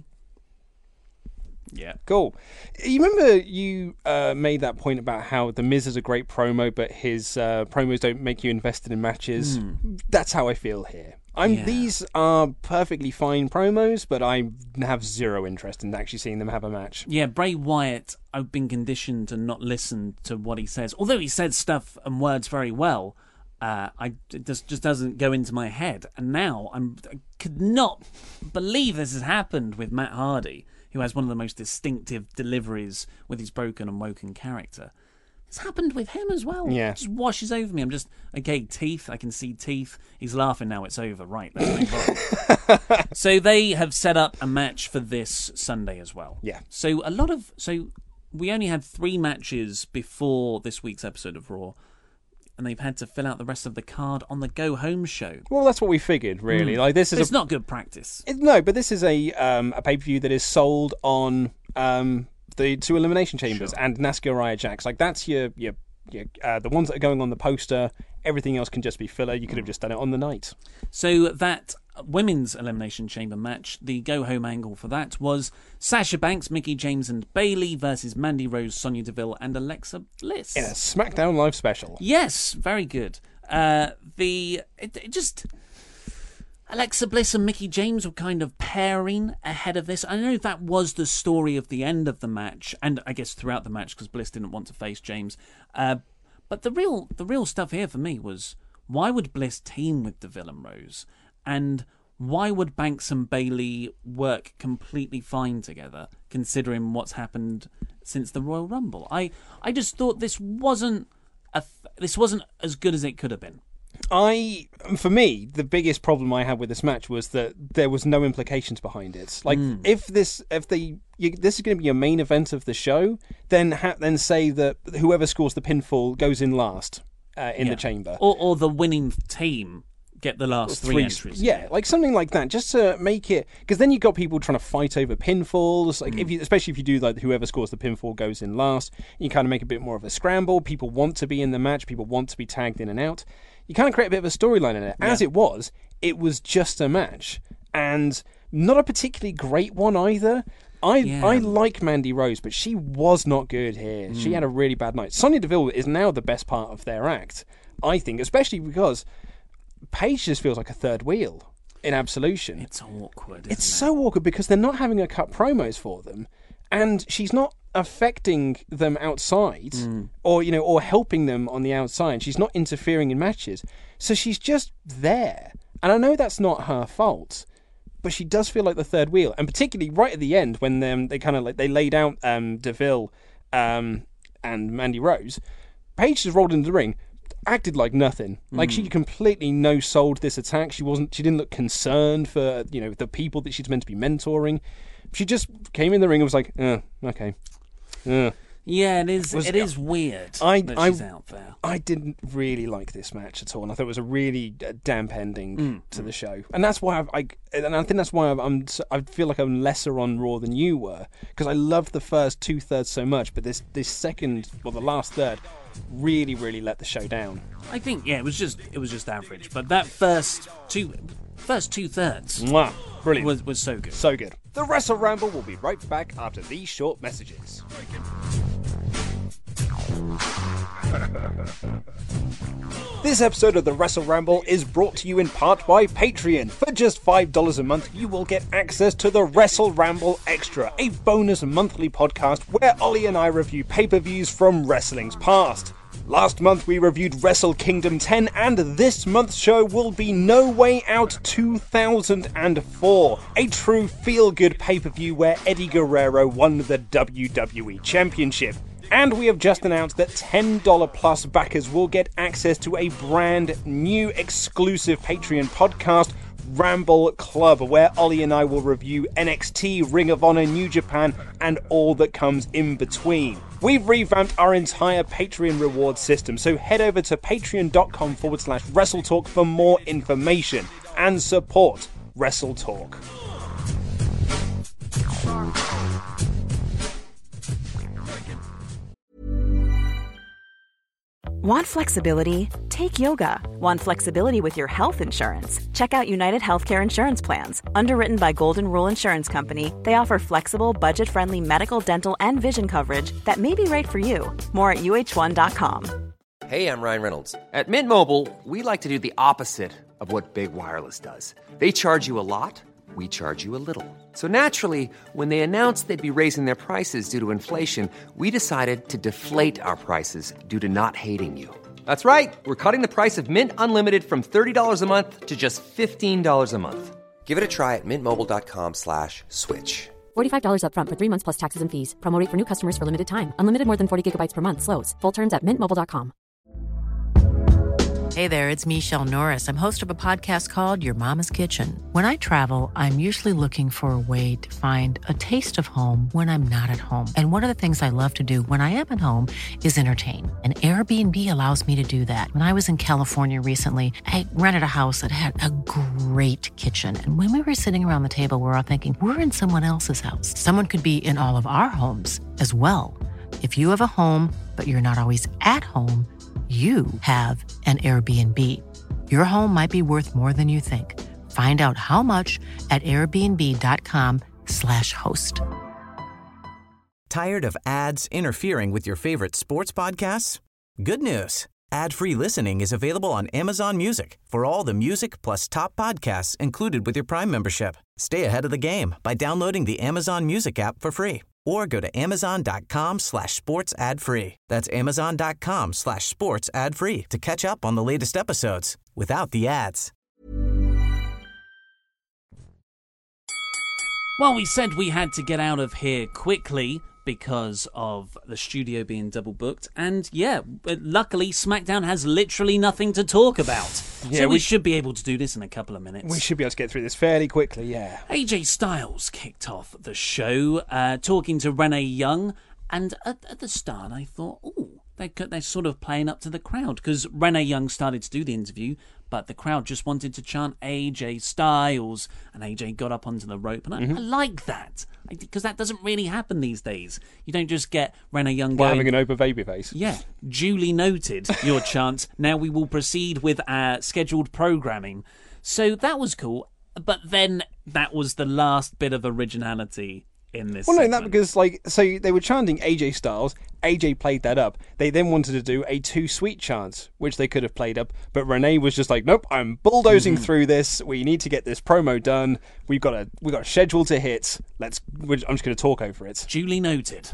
Yeah. Cool. You remember you uh, made that point about how The Miz is a great promo, but his uh, promos don't make you invested in matches? That's how I feel here. I'm Yeah. these are perfectly fine promos, but I have zero interest in actually seeing them have a match. Yeah, Bray Wyatt, I've been conditioned to not listen to what he says. Although he said stuff and words very well, uh, I, it just, just doesn't go into my head. And now I'm, I could not believe this has happened with Matt Hardy, who has one of the most distinctive deliveries with his broken and woken character. It's happened with him as well. Yeah. It just washes over me. I'm just, okay, teeth. I can see teeth. He's laughing now. It's over. Right, let's move on. So they have set up a match for this Sunday as well. Yeah. So a lot of... So we only had three matches before this week's episode of Raw, and they've had to fill out the rest of the card on the Go Home show. Well, that's what we figured, really. Mm. Like this is It's a, not good practice. it, no, but this is a um, a pay per view that is sold on um, the two elimination chambers Sure. and Nasca Riot Jacks. Like that's your your, your uh, the ones that are going on the poster. Everything else can just be filler. You could have just done it on the night. So that women's elimination chamber match, the go home angle for that was Sasha Banks, Mickie James, and Bayley versus Mandy Rose, Sonya Deville, and Alexa Bliss. In a SmackDown Live special. Yes, very good. Uh, the it, it just Alexa Bliss and Mickie James were kind of pairing ahead of this. I know that was the story of the end of the match, and I guess throughout the match because Bliss didn't want to face James. Uh, but the real the real stuff here for me was, why would Bliss team with Deville and Rose? And why would Banks and Bayley work completely fine together, considering what's happened since the Royal Rumble? I, I just thought this wasn't a th- this wasn't as good as it could have been. I, for me, the biggest problem I had with this match was that there was no implications behind it. Like, Mm. if this, if the, you, this is going to be a main event of the show, then ha- then say that whoever scores the pinfall goes in last uh, in Yeah. the chamber. Or, or the winning team get the last three, entries. Yeah, like something like that, just to make it, because then you've got people trying to fight over pinfalls. Like, Mm. if you, especially if you do like whoever scores the pinfall goes in last, you kind of make a bit more of a scramble. People want to be in the match. People want to be tagged in and out. You kind of create a bit of a storyline in it. As Yeah. it was, it was just a match, and not a particularly great one either. I Yeah. I like Mandy Rose, but she was not good here. She had a really bad night. Sonya Deville is now the best part of their act, I think, especially because Paige just feels like a third wheel in Absolution. It's awkward. It's isn't so awkward because they're not having her cut promos for them, and she's not affecting them outside, Mm. or you know, or helping them on the outside. She's not interfering in matches, so she's just there. And I know that's not her fault, but she does feel like the third wheel, and particularly right at the end when um, they kind of like they laid out um, Deville um, and Mandy Rose. Paige just rolled into the ring, acted like nothing. Like she completely no sold this attack. She wasn't. She didn't look concerned for you know the people that she's meant to be mentoring. She just came in the ring and was like, uh, okay. Uh. Yeah, it is. Was- it is weird I- that I- she's out there. I didn't really like this match at all, and I thought it was a really uh, damp ending Mm, to the show, and that's why I've, I and I think that's why I'm, I'm s- I feel like I'm lesser on Raw than you were, because I loved the first two thirds so much, but this this second, well, the last third, really really let the show down. I think yeah, it was just it was just average. But that first two first two thirds Mwah, brilliant, was was so good. so good. The Wrestle Ramble will be right back after these short messages. This episode of the Wrestle Ramble is brought to you in part by Patreon. For just five dollars a month, you will get access to the Wrestle Ramble Extra, a bonus monthly podcast where Ollie and I review pay-per-views from wrestling's past. Last month we reviewed Wrestle Kingdom ten, and this month's show will be No Way Out two thousand four, a true feel-good pay-per-view where Eddie Guerrero won the W W E Championship. And we have just announced that ten dollars plus backers will get access to a brand new exclusive Patreon podcast, Ramble Club, where Ollie and I will review N X T, Ring of Honor, New Japan, and all that comes in between. We've revamped our entire Patreon reward system, so head over to patreon.com forward slash WrestleTalk for more information and support Wrestle Talk. Want flexibility? Take yoga. Want flexibility with your health insurance? Check out United Healthcare Insurance Plans. Underwritten by Golden Rule Insurance Company, they offer flexible, budget-friendly medical, dental, and vision coverage that may be right for you. More at U H one dot com. Hey, I'm Ryan Reynolds. At Mint Mobile, we like to do the opposite of what Big Wireless does. They charge you a lot, we charge you a little. So naturally, when they announced they'd be raising their prices due to inflation, we decided to deflate our prices due to not hating you. That's right. We're cutting the price of Mint Unlimited from thirty dollars a month to just fifteen dollars a month. Give it a try at mintmobile.com slash switch. forty-five dollars up front for three months plus taxes and fees. Promo rate for new customers for limited time. Unlimited more than forty gigabytes per month. Slows full terms at mint mobile dot com. Hey there, it's Michelle Norris. I'm host of a podcast called Your Mama's Kitchen. When I travel, I'm usually looking for a way to find a taste of home when I'm not at home. And one of the things I love to do when I am at home is entertain. And Airbnb allows me to do that. When I was in California recently, I rented a house that had a great kitchen. And when we were sitting around the table, we were all thinking, we're in someone else's house. Someone could be in all of our homes as well. If you have a home, but you're not always at home, you have an Airbnb. Your home might be worth more than you think. Find out how much at airbnb.com slash host. Tired of ads interfering with your favorite sports podcasts? Good news. Ad-free listening is available on Amazon Music for all the music plus top podcasts included with your Prime membership. Stay ahead of the game by downloading the Amazon Music app for free or go to amazon.com slash sports ad free. That's amazon.com slash sports ad free to catch up on the latest episodes without the ads. Well, we said we had to get out of here quickly because of the studio being double booked, and yeah, luckily SmackDown has literally nothing to talk about. Yeah, so we, we should be able to do this in a couple of minutes. We should be able to get through this fairly quickly, yeah. A J Styles kicked off the show, uh, talking to Renee Young, and at, at the start I thought, ooh, they, they're sort of playing up to the crowd, because Renee Young started to do the interview, but the crowd just wanted to chant A J Styles, and A J got up onto the rope, and I, mm-hmm. I like that, because that doesn't really happen these days. You don't just get Renee Young While going... having an open babyface. Yeah, duly noted, your chant. Now we will proceed with our scheduled programming. So that was cool, but then that was the last bit of originality in this Well, segment. no, that because, like, so they were chanting A J Styles, A J played that up. They then wanted to do a Too Sweet chant, which they could have played up, but Renee was just like, nope, I'm bulldozing mm-hmm. through this. We need to get this promo done. We've got a we've got a schedule to hit. Let's. I'm just going to talk over it. Duly noted.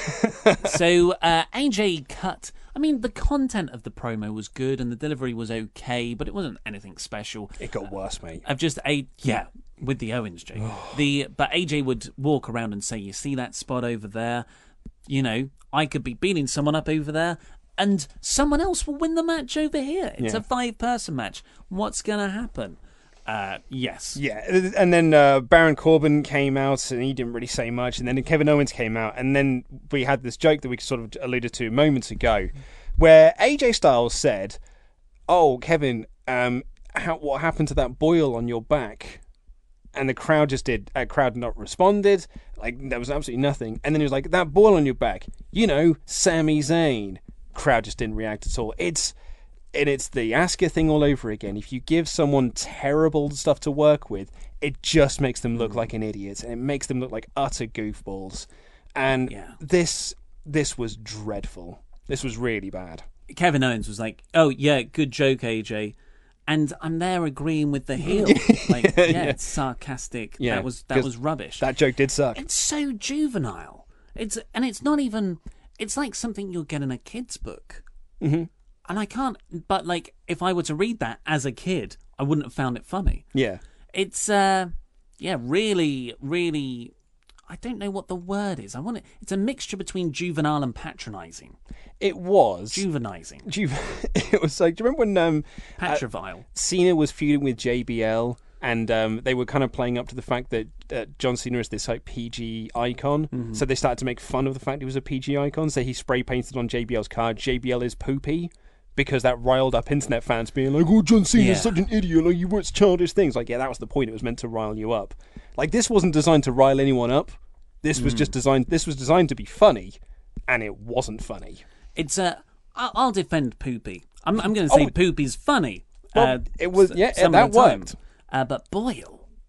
So uh, A J cut. I mean, the content of the promo was good and the delivery was okay, but it wasn't anything special. It got worse, mate. I've just a yeah. With the Owens joke. the But A J would walk around and say, you see that spot over there? You know, I could be beating someone up over there, and someone else will win the match over here. It's yeah. a five-person match. What's going to happen? Uh, yes. Yeah, and then uh, Baron Corbin came out, and he didn't really say much, and then Kevin Owens came out, and then we had this joke that we sort of alluded to moments ago, where A J Styles said, oh, Kevin, um, how, what happened to that boil on your back? And the crowd just did. A crowd not responded. Like, there was absolutely nothing. And then he was like, that boil on your back. You know, Sami Zayn. Crowd just didn't react at all. It's and it's the Asuka thing all over again. If you give someone terrible stuff to work with, it just makes them look like an idiot. And it makes them look like utter goofballs. And yeah. this this was dreadful. This was really bad. Kevin Owens was like, oh, yeah, good joke, A J. And I'm there agreeing with the heel. Like, yeah, yeah, it's sarcastic. Yeah, that was that was rubbish. That joke did suck. It's so juvenile. It's and it's not even. It's like something you'll get in a kid's book. Mm-hmm. And I can't. But like, if I were to read that as a kid, I wouldn't have found it funny. Yeah. It's uh, yeah, really, really. I don't know what the word is. I want it. It's a mixture between juvenile and patronising. It was juvenizing. Ju- it was like, do you remember when um, Patrovile. Uh, Cena was feuding with J B L, and um, they were kind of playing up to the fact that uh, John Cena is this like P G icon. Mm-hmm. So they started to make fun of the fact he was a P G icon. So he spray painted on J B L's card, J B L is poopy, because that riled up internet fans being like, "Oh, John Cena's yeah. such an idiot! Like, you watch childish things." Like, yeah, that was the point. It was meant to rile you up. Like, this wasn't designed to rile anyone up. This was mm. just designed. This was designed to be funny, and it wasn't funny. It's a. Uh, I'll defend Poopy. I'm, I'm going to say oh, Poopy's funny. Well, uh, it was. Yeah, that worked. Uh, but Boyle,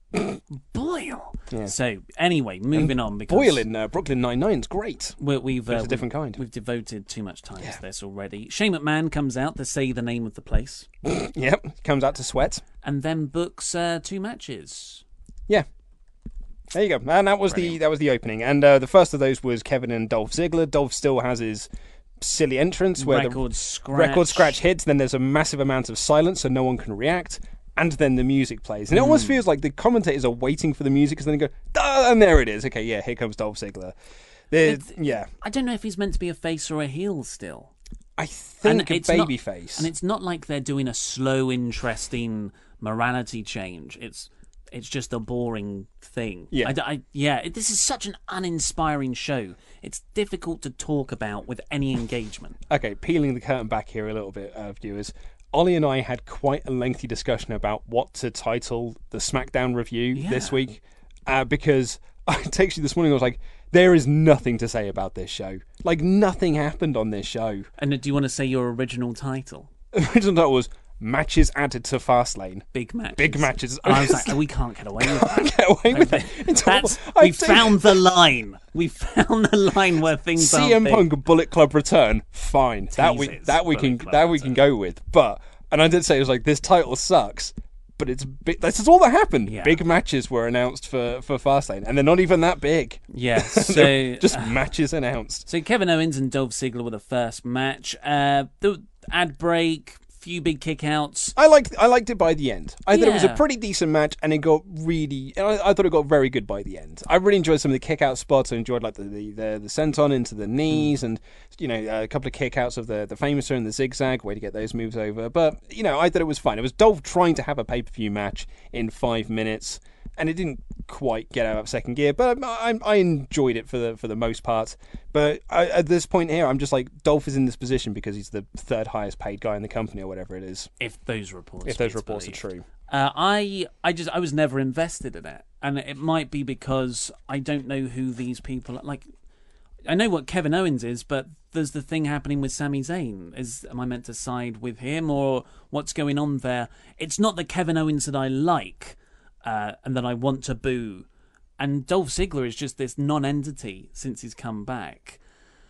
Boyle. Yeah. So anyway, moving on because Boyle in uh, Brooklyn Nine-Nine's great. we, we've But it's uh, a different kind. We've devoted too much time Yeah. to this already. Shane McMahon comes out to say the name of the place, Yep, comes out to sweat. and then books uh, two matches. Yeah. There you go. And that was the that was the opening. And uh, the first of those was Kevin and Dolph Ziggler. Dolph still has his silly entrance where Record the scratch. record scratch hits, then there's a massive amount of silence so no one can react, and then the music plays. And it almost feels like the commentators are waiting for the music, because then they go, "Ah," and there it is. Okay, yeah, here comes Dolph Ziggler. There- It's- yeah. I don't know if he's meant to be a face or a heel still. I think a it's not- babyface. And it's not like they're doing a slow, interesting morality change. It's it's just a boring thing. Yeah. I, d- I- yeah. It, this is such an uninspiring show. It's difficult to talk about with any engagement. Okay, peeling the curtain back here a little bit, uh, viewers. Ollie and I had quite a lengthy discussion about what to title the SmackDown review Yeah. this week, uh, because I texted you this morning. I was like, there is nothing to say about this show. Like, nothing happened on this show. And do you want to say your original title? The original title was Matches Added to Fastlane. Big matches. Big matches. And I was like, oh, we can't get away with that. Get away with that. It's That's, horrible. I we think- found the line. We found the line where things C aren't M big. Punk Bullet Club return, fine. That we Teases, that we Bullet can Club that we can go with. But and I did say it was like, this title sucks, but it's big. This is all that happened. Yeah. Big matches were announced for for Fastlane, and they're not even that big. Yeah, They're so just matches announced. So Kevin Owens and Dolph Ziggler were the first match. Uh, the ad break, few big kickouts. I liked I liked it by the end. I thought it was a Yeah. pretty decent match, and it got really. I, I thought it got very good by the end. I really enjoyed some of the kick out spots. I enjoyed like the the, the, the senton into the knees, and you know a couple of kick outs of the the famouser and the zigzag, way to get those moves over. But you know I thought it was fine. It was Dolph trying to have a pay per view match in five minutes, and it didn't quite get out of second gear. But I, I, I enjoyed it for the for the most part. But I, at this point here, I'm just like, Dolph is in this position because he's the third highest paid guy in the company or whatever it is. If those reports, If those be reports are believed. true. Uh, I, I just, I was never invested in it, and it might be because I don't know who these people are. Like, I know what Kevin Owens is, but there's the thing happening with Sami Zayn. Is am I meant to side with him, or what's going on there? It's not the Kevin Owens that I like uh, and that I want to boo. And Dolph Ziggler is just this non-entity since he's come back.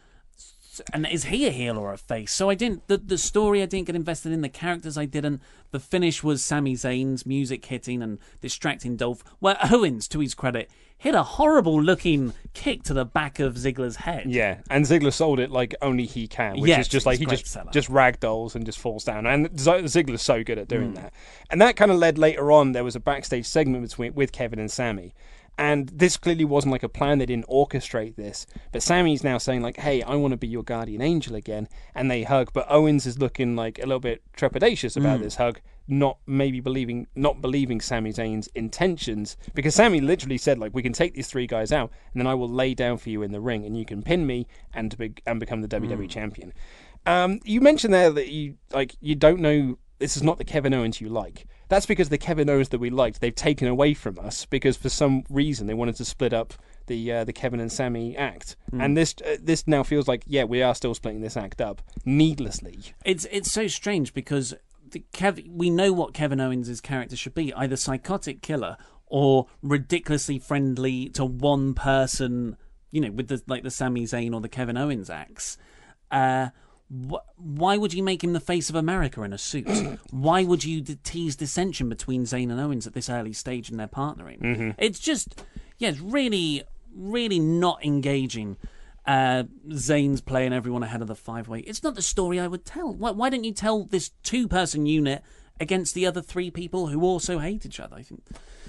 And is he a heel or a face? So I didn't. The, the story I didn't get invested in. The characters I didn't. The finish was Sami Zayn's music hitting and distracting Dolph. Where Owens, to his credit, hit a horrible looking kick to the back of Ziggler's head. Yeah, and Ziggler sold it like only he can, which Yes, is just like he's he a great just seller. just ragdolls and just falls down. And Z- Ziggler's so good at doing that. And that kind of led later on. There was a backstage segment between with Kevin and Sammy. And this clearly wasn't like a plan. They didn't orchestrate this. But Sammy's now saying like, hey, I want to be your guardian angel again. And they hug. But Owens is looking like a little bit trepidatious about this hug, not maybe believing, not believing Sami Zayn's intentions. Because Sammy literally said like, we can take these three guys out and then I will lay down for you in the ring and you can pin me and, be- and become the W W E champion. Um, you mentioned there that you like you don't know, this is not the Kevin Owens you like. That's because the Kevin Owens that we liked, they've taken away from us because for some reason they wanted to split up the uh, the Kevin and Sammy act. And this uh, this now feels like, yeah, we are still splitting this act up needlessly. It's it's so strange because the Kev, we know what Kevin Owens' character should be: either psychotic killer or ridiculously friendly to one person. You know, with the like the Sami Zayn or the Kevin Owens acts. Uh, wh- why would you make him the face of America in a suit? Why would you d- tease dissension between Zayn and Owens at this early stage in their partnering? Mm-hmm. It's just, yeah, it's really, really not engaging. Uh, Zayn's playing everyone ahead of the five-way. It's not the story I would tell. Why, why don't you tell this two-person unit against the other three people who also hate each other? I think.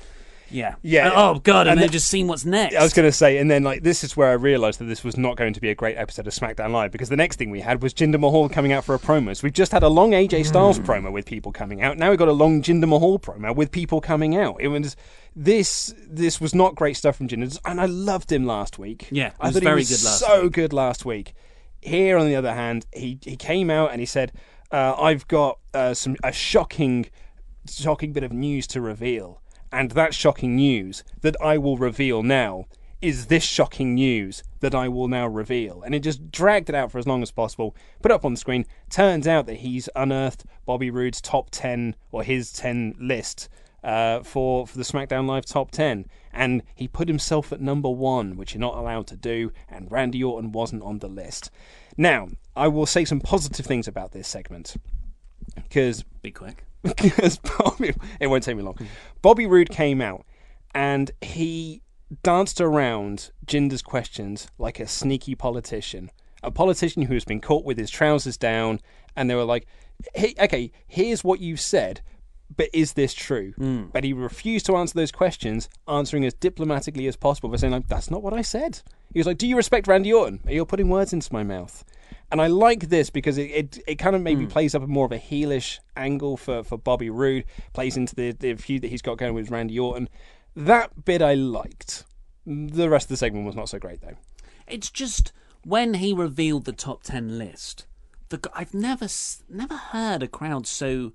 Yeah. Yeah. Oh God! And, And they've the- just seen what's next. I was going to say, and then like this is where I realised that this was not going to be a great episode of SmackDown Live, because the next thing we had was Jinder Mahal coming out for a promo. So we've just had a long A J Styles promo with people coming out. Now we've got a long Jinder Mahal promo with people coming out. It was this. This was not great stuff from Jinder, and I loved him last week. Yeah, it I was thought very he was good last so week. good last week. Here, on the other hand, he he came out and he said, uh, "I've got uh, some a shocking, shocking bit of news to reveal." And that shocking news that I will reveal now is this shocking news that I will now reveal. And it just dragged it out for as long as possible, put it up on the screen. Turns out that he's unearthed Bobby Roode's top ten, or his ten list uh, for, for the SmackDown Live Top ten. And he put himself at number one, which you're not allowed to do, and Randy Orton wasn't on the list. Now, I will say some positive things about this segment. Because... Be quick. Because Bobby... It won't take me long. Bobby Roode came out, and he danced around Jinder's questions like a sneaky politician. A politician who has been caught with his trousers down, and they were like, hey, okay, here's what you said, but is this true? Mm. But he refused to answer those questions, answering as diplomatically as possible by saying, like, that's not what I said. He was like, do you respect Randy Orton? You're putting words into my mouth. And I like this because it, it, it kind of maybe mm. plays up a more of a heelish angle for, for Bobby Roode, plays into the, the feud that he's got going with Randy Orton. That bit I liked. The rest of the segment was not so great, though. It's just... When he revealed the top ten list, the, I've never never heard a crowd so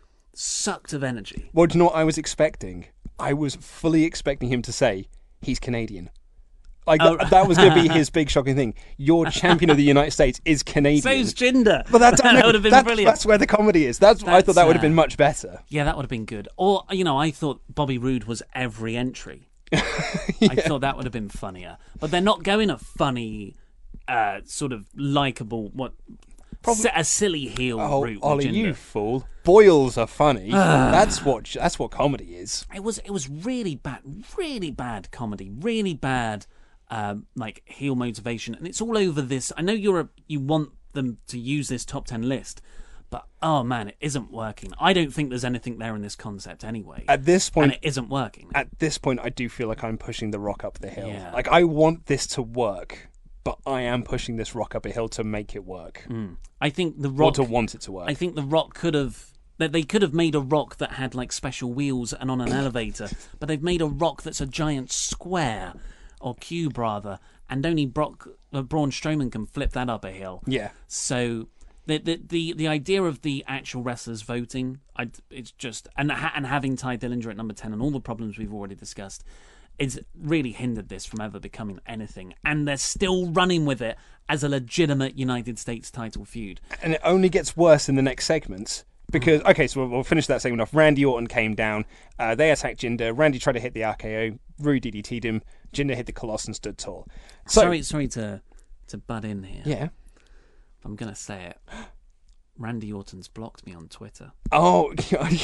sucked of energy. Well, do you know what I was expecting? I was fully expecting him to say, he's Canadian. Like, oh. that, that was going to be his big shocking thing. Your champion of the United States is Canadian. So's Jinder. But that, that would have been that, brilliant. That's where the comedy is. That's, that's I thought that would have been much better. Yeah, that would have been good. Or, you know, I thought Bobby Roode was every entry. yeah. I thought that would have been funnier. But they're not going a funny... Uh, sort of likable, what Probably, a silly heel oh, route. Ollie, you fool! Boils are funny. that's what that's what comedy is. It was it was really bad, really bad comedy, really bad, um, like heel motivation, and it's all over this. I know you're a, you want them to use this top ten list, but oh man, it isn't working. I don't think there's anything there in this concept anyway. At this point, and it isn't working. At this point, I do feel like I'm pushing the rock up the hill. Yeah. Like I want this to work. But I am pushing this rock up a hill to make it work. Mm. I think the rock... Or to want it to work. I think the rock could have... That they could have made a rock that had like special wheels and on an elevator, but they've made a rock that's a giant square, or cube rather, and only Brock, uh, Braun Strowman can flip that up a hill. Yeah. So the the the, the idea of the actual wrestlers voting, I, it's just... And, and having Ty Dillinger at number ten and all the problems we've already discussed... It's really hindered this from ever becoming anything. And they're still running with it as a legitimate United States title feud. And it only gets worse in the next segments. Because, okay, so we'll, we'll finish that segment off. Randy Orton came down. Uh, they attacked Jinder. Randy tried to hit the R K O. Roode D D T'd him. Jinder hit the Colossus and stood tall. So, sorry sorry to, to butt in here. Yeah. I'm going to say it. Randy Orton's blocked me on Twitter. Oh, God.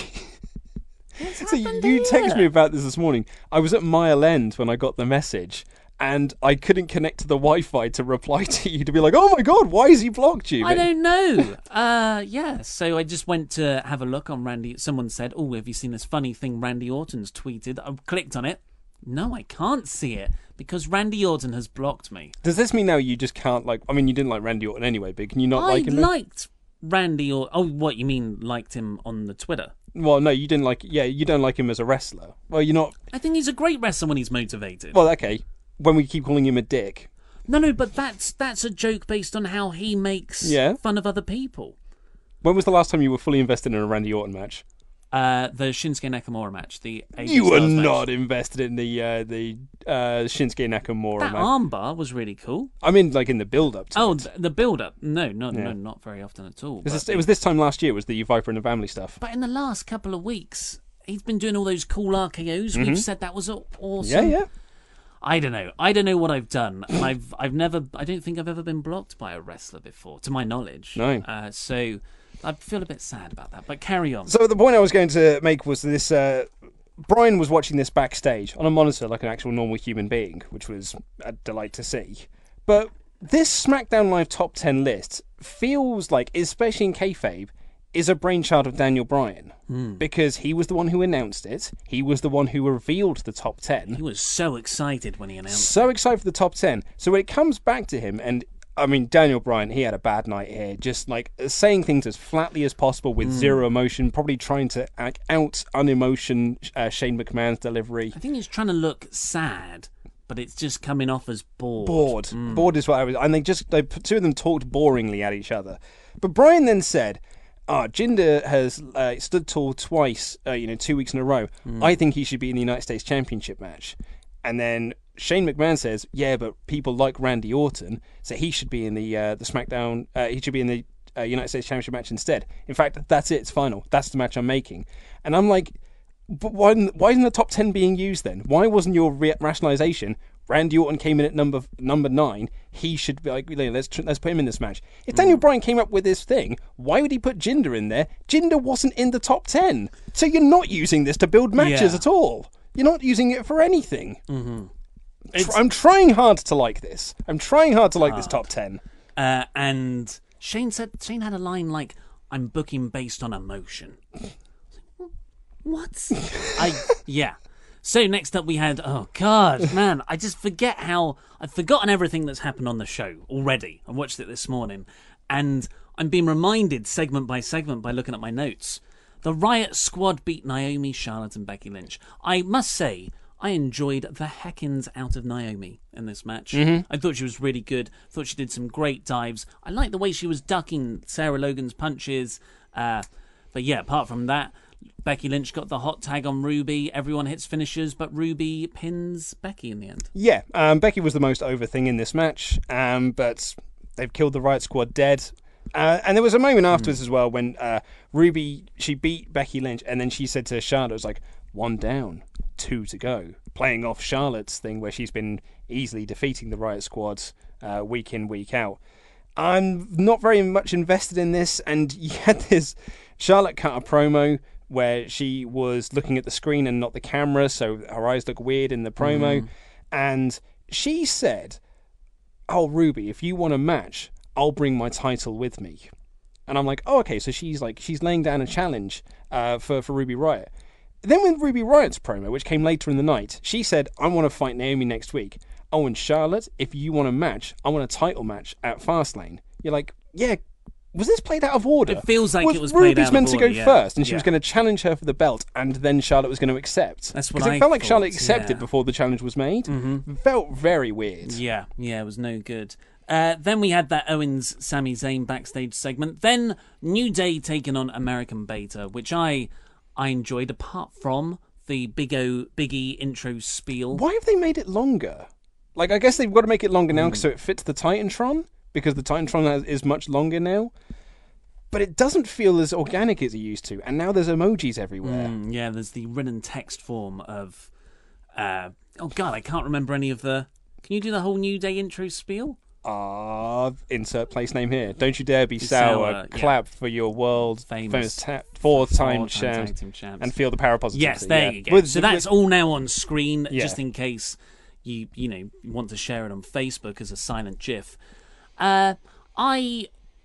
So you texted me about this this morning. I was at Mile End when I got the message, and I couldn't connect to the Wi-Fi to reply to you to be like, "Oh my God, why has he blocked you?" I don't know. uh, yeah, so I just went to have a look on Randy. Someone said, "Oh, have you seen this funny thing Randy Orton's tweeted?" I clicked on it. No, I can't see it because Randy Orton has blocked me. Does this mean now you just can't like? I mean, you didn't like Randy Orton anyway, but can you not I like him? I liked Randy Orton. Oh, what you mean? Liked him on the Twitter? Well, no, you didn't like... Yeah, you don't like him as a wrestler. Well, you're not... I think he's a great wrestler when he's motivated. Well, okay. When we keep calling him a dick. No, no, but that's that's a joke based on how he makes yeah. fun of other people. When was the last time you were fully invested in a Randy Orton match? Uh, the Shinsuke Nakamura match. The A J you were Styles not match. invested in the uh, the uh, Shinsuke Nakamura that match. armbar was really cool. I mean, like in the build-up to Oh, it. the build-up. No, no, yeah. no, not very often at all. It was, it was this time last year, was the Viper and the Family stuff. But in the last couple of weeks, he's been doing all those cool R K Os. Mm-hmm. We've said that was awesome. Yeah, yeah. I don't know. I don't know what I've done. I've I've never. I don't think I've ever been blocked by a wrestler before, to my knowledge. No. Uh, so I feel a bit sad about that. But carry on. So the point I was going to make was this: uh, Brian was watching this backstage on a monitor like an actual normal human being, which was a delight to see. But this SmackDown Live Top ten list feels like, especially in kayfabe, is a brainchild of Daniel Bryan. Mm. Because he was the one who announced it. He was the one who revealed the top ten. He was so excited when he announced so it. So excited for the top ten. So when it comes back to him, and I mean, Daniel Bryan, he had a bad night here. Just like saying things as flatly as possible with mm. zero emotion, probably trying to act out unemotion uh, Shane McMahon's delivery. I think he's trying to look sad, but it's just coming off as bored. Bored. Mm. Bored is what I was... And they just... They, two of them talked boringly at each other. But Bryan then said... Ah, oh, Jinder has uh, stood tall twice, uh, you know, two weeks in a row. Mm. I think he should be in the United States Championship match. And then Shane McMahon says, yeah, but people like Randy Orton, so he should be in the uh, the SmackDown, uh, he should be in the uh, United States Championship match instead. In fact, that's it, it's final. That's the match I'm making. And I'm like, But why, why isn't the top ten being used then? Why wasn't your re- rationalization? Randy Orton came in at number number nine. He should be like, let's let's put him in this match. If Daniel mm. Bryan came up with this thing, why would he put Jinder in there? Jinder wasn't in the top ten, so you're not using this to build matches yeah. at all. You're not using it for anything. Mm-hmm. Tr- I'm trying hard to like this. I'm trying hard to like hard. this top ten. Uh, and Shane said Shane had a line like, "I'm booking based on emotion." What? I yeah. So next up we had, oh God, man, I just forget how, I've forgotten everything that's happened on the show already. I watched it this morning, and I'm being reminded segment by segment by looking at my notes. The Riot Squad beat Naomi, Charlotte and Becky Lynch. I must say, I enjoyed the heckins out of Naomi in this match. Mm-hmm. I thought she was really good. Thought she did some great dives. I liked the way she was ducking Sarah Logan's punches. Uh, but yeah, apart from that, Becky Lynch got the hot tag on Ruby. Everyone hits finishers, but Ruby pins Becky in the end. Yeah, um, Becky was the most over thing in this match, um, but they've killed the Riot Squad dead. Uh, and there was a moment afterwards mm. as well when uh, Ruby, she beat Becky Lynch, and then she said to Charlotte, it was like, one down, two to go. Playing off Charlotte's thing where she's been easily defeating the Riot Squad uh, week in, week out. I'm not very much invested in this, and you had this Charlotte cut a promo where she was looking at the screen and not the camera, so her eyes look weird in the promo. Mm. And she said, oh, Ruby, if you want a match, I'll bring my title with me. And I'm like, oh, okay, so she's like she's laying down a challenge uh, for, for Ruby Riott. Then with Ruby Riott's promo, which came later in the night, she said, I want to fight Naomi next week. Oh, and Charlotte, if you want a match, I want a title match at Fastlane. You're like, yeah, was this played out of order? It feels like was it was played Ruby's out meant of to order, go yeah. first, and she yeah. was going to challenge her for the belt, and then Charlotte was going to accept. That's what Because I it felt like thought, Charlotte accepted yeah. before the challenge was made. Mm-hmm. It felt very weird. Yeah, yeah, it was no good. Uh, then we had that Owens-Sami Zayn backstage segment. Then New Day taking on American Beta, which I I enjoyed, apart from the Big O, Big E intro spiel. Why have they made it longer? Like, I guess they've got to make it longer now mm. so it fits the Titantron, because the Titantron has, is much longer now. But it doesn't feel as organic as it used to, and now there's emojis everywhere. Mm, yeah, there's the written text form of... Uh, oh, God, I can't remember any of the... Can you do the whole New Day intro spiel? Ah, uh, insert place name here. Don't you dare be, be sour. sour. Clap yeah. for your world famous, famous ta- four-time champ and feel the power of positivity. Yes, there yeah. you go. With, so that's with... all now on screen, yeah. just in case you you know want to share it on Facebook as a silent GIF. Uh, I,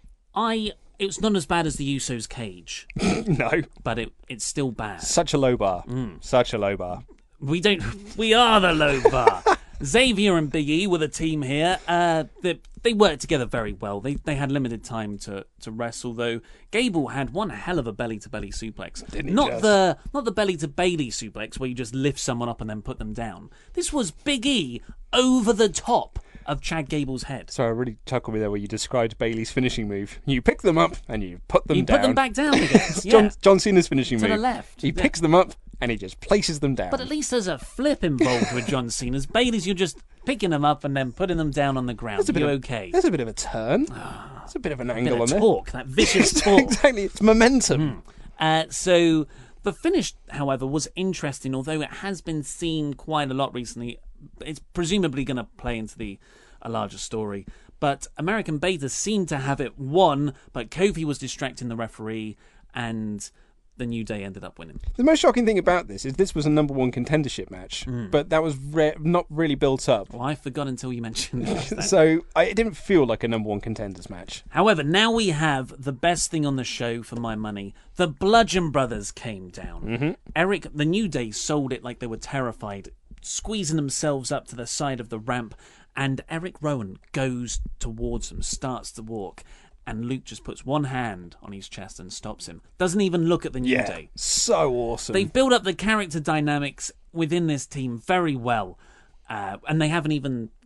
I, it was not as bad as the Usos' cage. No, but it it's still bad. Such a low bar. Mm. Such a low bar. We don't. We are the low bar. Xavier and Big E were the team here. Uh, they, they worked together very well. They they had limited time to, to wrestle, though. Gable had one hell of a belly to belly suplex. Didn't he not just? the not the belly to Bayley suplex where you just lift someone up and then put them down. This was Big E over the top of Chad Gable's head. So I really chuckled with there where you described Bayley's finishing move. You pick them up and you put them you down. You put them back down again. Yeah. John, John Cena's finishing to move. To the left. He yeah. picks them up and he just places them down. But at least there's a flip involved with John Cena's. Bayley's, you're just picking them up and then putting them down on the ground. There's a bit you're of, okay. There's a bit of a turn. There's a bit of an angle bit of on torque, there. That vicious torque. Exactly. It's momentum. Mm. Uh, so the finish, however, was interesting, although it has been seen quite a lot recently. It's presumably going to play into the a larger story. But American Beta seemed to have it won, but Kofi was distracting the referee, and the New Day ended up winning. The most shocking thing about this is this was a number one contendership match, mm. but that was re- not really built up. Well, I forgot until you mentioned it. So I, it didn't feel like a number one contenders match. However, now we have the best thing on the show for my money. The Bludgeon Brothers came down. Mm-hmm. Eric, the New Day sold it like they were terrified, squeezing themselves up to the side of the ramp, and Eric Rowan goes towards them, starts to walk, and Luke just puts one hand on his chest and stops him. Doesn't even look at the New yeah, Day. So awesome. They've built up the character dynamics within this team very well, uh, and they haven't even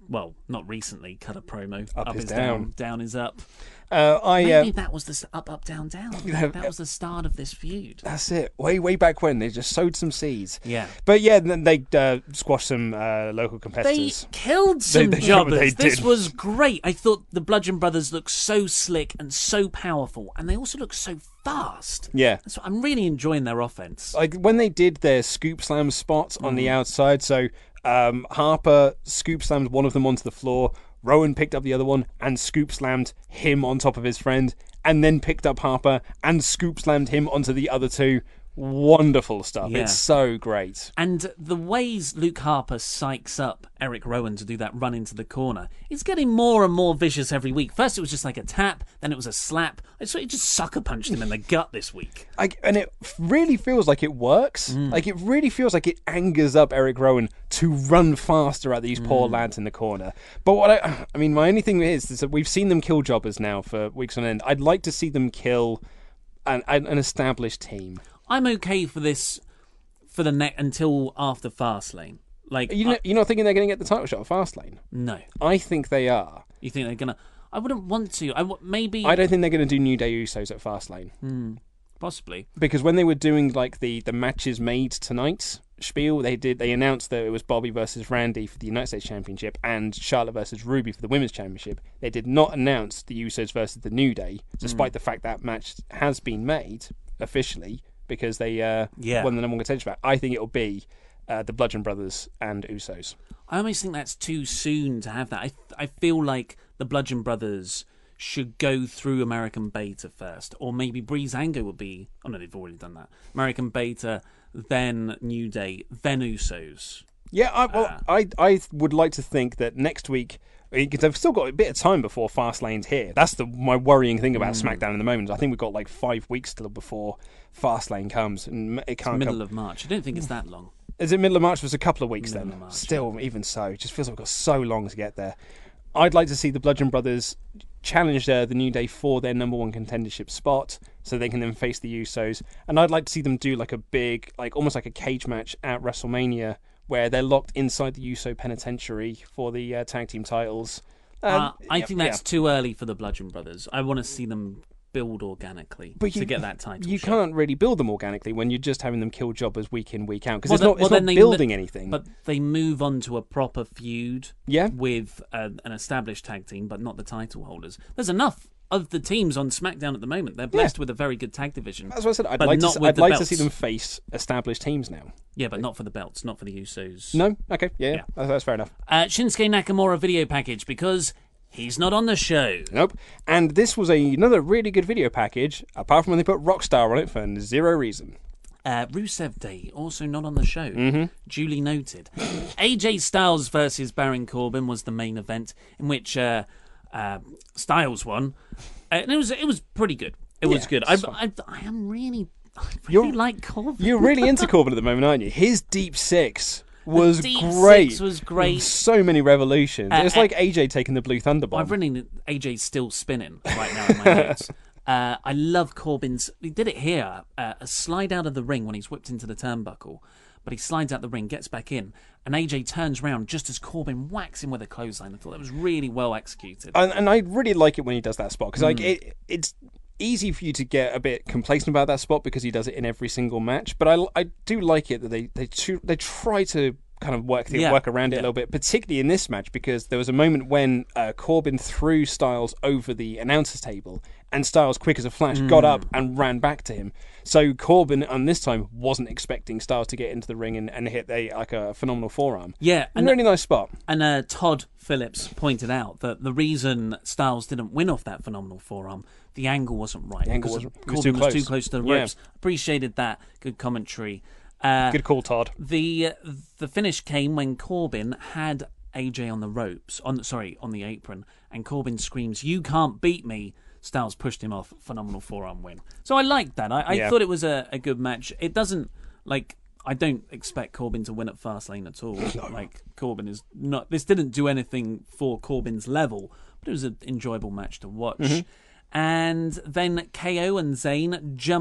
well, not recently, cut a promo. Up Up is is down. down. Down is up. Uh, I Maybe uh, that was the s- up, up, down, down. That was the start of this feud. That's it. Way, way back when they just sowed some seeds. Yeah. But yeah, then they uh, squashed some uh, local They competitors. killed some They- they- jobbers. they This did. was great. I thought the Bludgeon Brothers looked so slick and so powerful, and they also look so fast. Yeah. So I'm really enjoying their offense. Like when they did their scoop slam spots on Mm. the outside, so um, Harper scoop slammed one of them onto the floor, Rowan picked up the other one and scoop slammed him on top of his friend, and then picked up Harper and scoop slammed him onto the other two. Wonderful stuff. Yeah. It's so great. And the ways Luke Harper psychs up Eric Rowan to do that run into the corner, it's getting more and more vicious every week. First it was just like a tap, then it was a slap. I sort of just sucker punched him in the gut this week. I, and it really feels like it works. Mm. Like it really feels like it angers up Eric Rowan to run faster at these poor Mm. lads in the corner. But what I, I mean, my only thing is, is that we've seen them kill jobbers now for weeks on end. I'd like to see them kill an, an an established team. I'm okay for this for the neck until after Fastlane. Like You know, I- you're not thinking they're going to get the title shot at Fastlane? no, I think they are. you think they're gonna? I wouldn't want to. I w- maybe I don't think they're going to do New Day Usos at Fastlane. Hmm, possibly. Because when they were doing like the, the matches made tonight spiel, they did they announced that it was Bobby versus Randy for the United States Championship and Charlotte versus Ruby for the Women's Championship. They did not announce the Usos versus the New Day, despite the fact that match has been made officially because they uh, Yeah. won the number one contention match. I think it'll be uh, the Bludgeon Brothers and Usos. I almost think that's too soon to have that. I I feel like the Bludgeon Brothers should go through American Beta first, or maybe Breezango would be. Oh no, they've already done that. American Beta, then New Day, then Usos. Yeah, I, well, Uh, I I would like to think that next week, because they've still got a bit of time before Fastlane's here. That's the my worrying thing about Mm. SmackDown in the moment. I think we've got like five weeks still before Fastlane comes, and it can't Middle come. of March. I don't think it's that long. Is it middle of March? It was a couple of weeks Middle then. of March, Still, even so, it just feels like we've got so long to get there. I'd like to see the Bludgeon Brothers challenge uh, the New Day for their number one contendership spot, so they can then face the Usos. And I'd like to see them do like a big, like almost like a cage match at WrestleMania, where they're locked inside the Uso Penitentiary for the uh, tag team titles. Um, uh, I yeah, think that's yeah. too early for the Bludgeon Brothers. I want to see them build organically But to get that title You shot. can't really build them organically when you're just having them kill jobbers week in, week out, because Well, it's then- not, it's well, not then they building mo- anything. But they move on to a proper feud Yeah. with uh, an established tag team, but not the title holders. There's enough of the teams on SmackDown at the moment. They're blessed with a very good tag division. That's what I said. I'd but like, to, not s- with I'd the like to belts. see them face established teams now. Yeah, but not for the belts, not for the Usos. No? Okay, yeah, Yeah. That's, that's fair enough. Uh, Shinsuke Nakamura video package because he's not on the show. Nope. And this was a, another really good video package, apart from when they put Rockstar on it for zero reason. Uh, Rusev Day, also not on the show. Mm-hmm. Duly noted. A J Styles versus Baron Corbin was the main event, in which uh, uh, Styles won. Uh, and it was it was pretty good. It was Yeah, good. I, it's fine. I, I am really, I really You're- like Corbin. You're really into Corbin at the moment, aren't you? His Deep Six was Deep great. Six was great. So many revolutions. Uh, it's uh, like A J taking the Blue Thunder bomb. I've written A J's still spinning right now in my notes. Uh, I love Corbin's. He did it here. Uh, a slide out of the ring when he's whipped into the turnbuckle, but he slides out the ring, gets back in, and A J turns around just as Corbin whacks him with a clothesline. I thought that was really well executed. and, and I really like it when he does that spot because like Mm. it, it's easy for you to get a bit complacent about that spot because he does it in every single match. But I, I do like it that they they tr- they try to kind of work the, Yeah, work around it yeah. a little bit, particularly in this match because there was a moment when uh, Corbin threw Styles over the announcer's table and Styles, quick as a flash, got Mm. up and ran back to him. So Corbin, on this time, wasn't expecting Styles to get into the ring and, and hit a like a phenomenal forearm. Yeah, and really nice spot. And uh, Todd Phillips pointed out that the reason Styles didn't win off that phenomenal forearm, the angle wasn't right. The angle because wasn't- it was Corbin too was too close. close to the Yeah. ropes. Appreciated that. Good commentary. Uh, Good call, Todd. The the finish came when Corbin had A J on the ropes, on sorry, on the apron, and Corbin screams, "You can't beat me!" Styles pushed him off. Phenomenal forearm win. So I liked that. I, I Yeah. thought it was a, a good match. It doesn't like. I don't expect Corbin to win at Fastlane at all. Like Corbin is not. This didn't do anything for Corbin's level, but it was an enjoyable match to watch. Mm-hmm. And then K O and Zayn jumped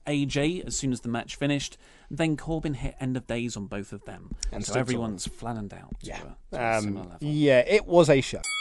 A J as soon as the match finished. Then Corbin hit end of days on both of them. And so still everyone's flattened out to, Yeah. a, to a Um, similar level. yeah, it was a show.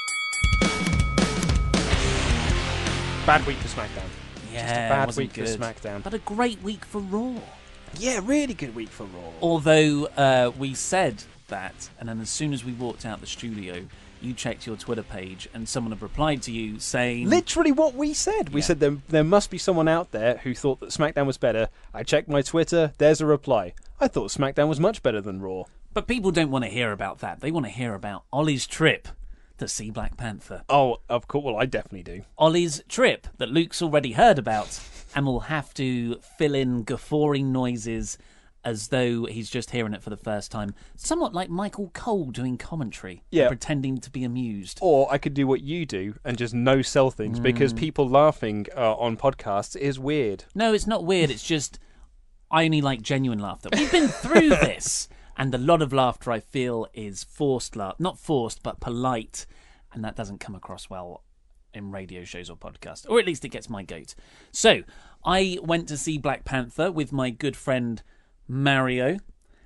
Bad week for SmackDown. Yeah, Just a it bad wasn't week for good. SmackDown. But a great week for Raw. Yeah, really good week for Raw. Although uh, we said that, and then as soon as we walked out the studio, you checked your Twitter page and someone had replied to you saying... Literally what we said. We Yeah. said there, there must be someone out there who thought that SmackDown was better. I checked my Twitter. There's a reply. I thought SmackDown was much better than Raw. But people don't want to hear about that. They want to hear about Ollie's trip to see Black Panther. Oh, of course. Well, I definitely do. Ollie's trip that Luke's already heard about and will have to fill in guffawing noises as though he's just hearing it for the first time. Somewhat like Michael Cole doing commentary, Yeah. pretending to be amused. Or I could do what you do and just no sell things because people laughing uh, on podcasts is weird. No, it's not weird. It's just I only like genuine laughter. We've been through this, and a lot of laughter I feel is forced laugh, not forced, but polite, and that doesn't come across well in radio shows or podcasts, or at least it gets my goat. So I went to see Black Panther with my good friend Mario,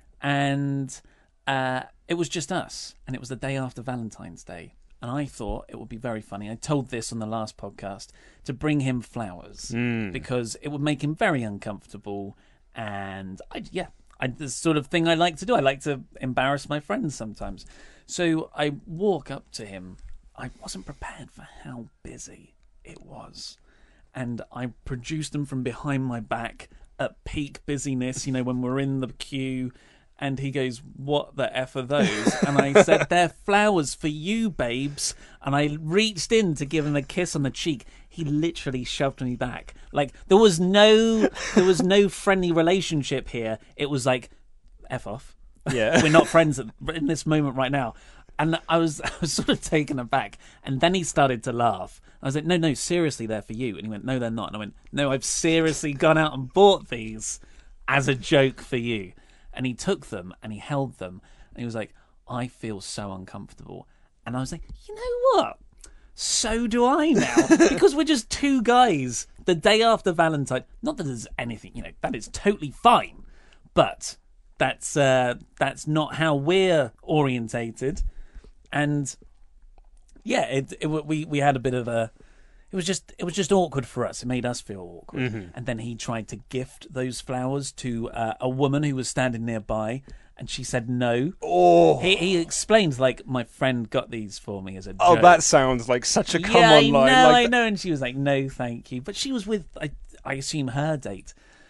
and uh, it was just us, and it was the day after Valentine's Day. And I thought it would be very funny. I told this on the last podcast to bring him flowers because it would make him very uncomfortable. And I, yeah, I, the sort of thing I like to do. I like to embarrass my friends sometimes. So I walk up to him. I wasn't prepared for how busy it was. And I produced them from behind my back at peak busyness, you know, when we're in the queue. And he goes, "What the F are those?" And I said, "They're flowers for you, babes." And I reached in to give him a kiss on the cheek. He literally shoved me back. Like, there was no there was no friendly relationship here. It was like, F off. Yeah. We're not friends at, in this moment right now. And I was I was sort of taken aback. And then he started to laugh. I was like, no, no, seriously, they're for you. And he went, no, they're not. And I went, no, I've seriously gone out and bought these as a joke for you. And he took them and he held them. And he was like, I feel so uncomfortable. And I was like, you know what? So do I now. Because we're just two guys the day after Valentine. Not that there's anything, you know, that is totally fine. But that's uh, that's not how we're orientated. And yeah, it, it we we had a bit of a. It was just it was just awkward for us. It made us feel awkward. Mm-hmm. And then he tried to gift those flowers to uh, a woman who was standing nearby, and she said no. Oh, He he explained, like, my friend got these for me as a joke. oh, that sounds like such a come yeah, on line. I know, like I th- know. And she was like, no, thank you. But she was with, I, I assume, her date.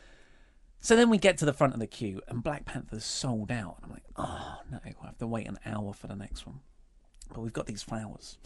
So then we get to the front of the queue, and Black Panther's sold out. And I'm like, oh, no, I have to wait an hour for the next one. But we've got these flowers.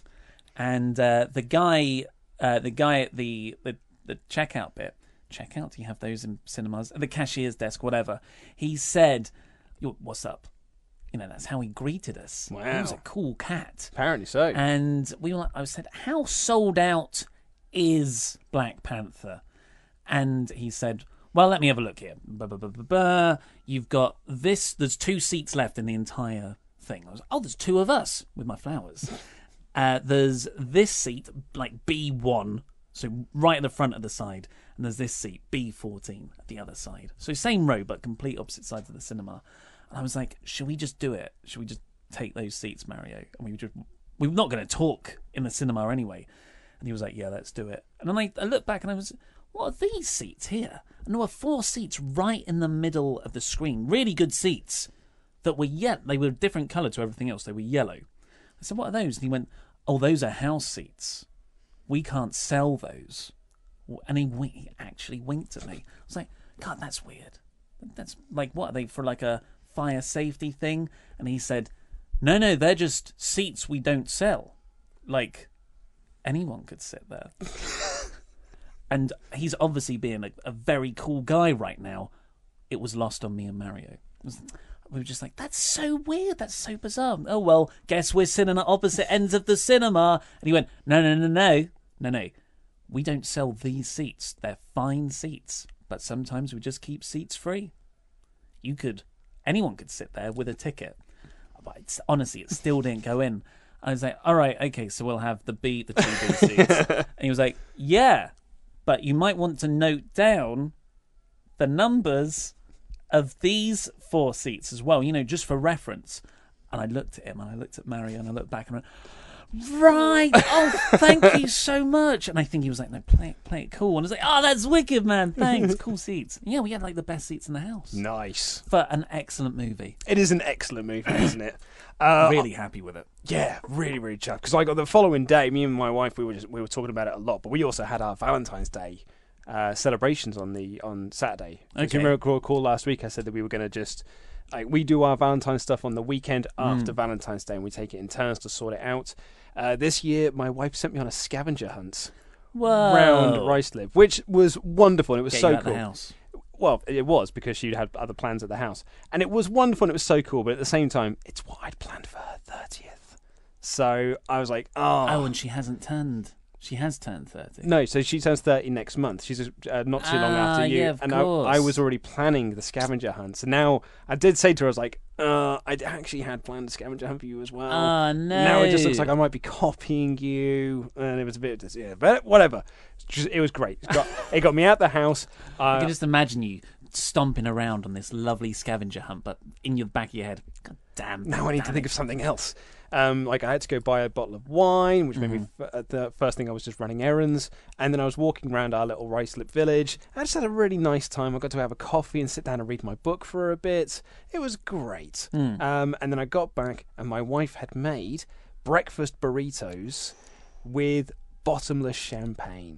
And uh, the guy, uh, the guy at the, the the checkout bit, checkout, do you have those in cinemas? At the cashier's desk, whatever. He said, "Yo, what's up?" You know, that's how he greeted us. Wow. He was a cool cat. Apparently so. And we were like, I said, how sold out is Black Panther? And he said, well, let me have a look here. Bah, bah, bah, bah, bah. You've got this, there's two seats left in the entire thing. I was like, oh, there's two of us with my flowers. Uh, there's this seat, like B one, so right at the front of the side. And there's this seat, B fourteen, at the other side. So same row, but complete opposite sides of the cinema. And I was like, should we just do it? Should we just take those seats, Mario? And we were just, we were not going to talk in the cinema anyway. And he was like, yeah, let's do it. And then I, I looked back and I was, what are these seats here? And there were four seats right in the middle of the screen. Really good seats that were yet, they were a different colour to everything else. They were yellow. I said, what are those? And he went, oh, those are house seats. We can't sell those. And he, he actually winked at me. I was like, God, that's weird. That's like, what are they, for like a fire safety thing? And he said, no, no, they're just seats we don't sell. Like, anyone could sit there. And he's obviously being a, a very cool guy right now. It was lost on me and Mario. It was, we were just like, that's so weird. That's so bizarre. Oh, well, guess we're sitting at opposite ends of the cinema. And he went, no, no, no, no. No, no. We don't sell these seats. They're fine seats. But sometimes we just keep seats free. You could, anyone could sit there with a ticket. But it's, honestly, it still didn't go in. I was like, all right, okay, so we'll have the B, the two B seats. And he was like, yeah, but you might want to note down the numbers of these four seats as well, you know, just for reference. And I looked at him, and I looked at Mario, and I looked back and went, right, oh, thank you so much. And I think he was like, no, play it, play it cool. And I was like, oh, that's wicked, man, thanks, cool seats. Yeah, we had like the best seats in the house. Nice. For an excellent movie. It is an excellent movie, isn't it? Uh, really happy with it. Yeah, really, really chuffed. Because I got the following day, me and my wife, we were just, we were talking about it a lot, but we also had our Valentine's Day uh, celebrations on the on Saturday. Okay. Do you remember a call last week? I said that we were going to just, like, we do our Valentine's stuff on the weekend after Mm. Valentine's Day, and we take it in turns to sort it out. Uh, this year, my wife sent me on a scavenger hunt Whoa. round Ruislip, which was wonderful. And it was Get so you out cool. the house. Well, it was because she had other plans at the house. And it was wonderful and it was so cool, but at the same time, it's what I'd planned for her thirtieth. So I was like, oh. Oh, and she hasn't turned. She has turned thirty. No, so she turns thirty next month. She's uh, not too long Ah, after you. yeah, of and I, course. I was already planning the scavenger hunt. So now I did say to her, I was like, uh, I actually had planned a scavenger hunt for you as well. Oh, no. Now it just looks like I might be copying you. And it was a bit, yeah, but whatever. Just, it was great. It got, it got me out the house. Uh, I can just imagine you stomping around on this lovely scavenger hunt, but in your back of your head, God damn. Now I need damn to think it. of something else. Um, like I had to go buy a bottle of wine, which made me Mm-hmm. f- uh, the first thing I was just running errands, and then I was walking around our little Ruislip village. I just had a really nice time. I got to have a coffee and sit down and read my book for a bit. It was great. Mm. Um, and then I got back, and my wife had made breakfast burritos with bottomless champagne.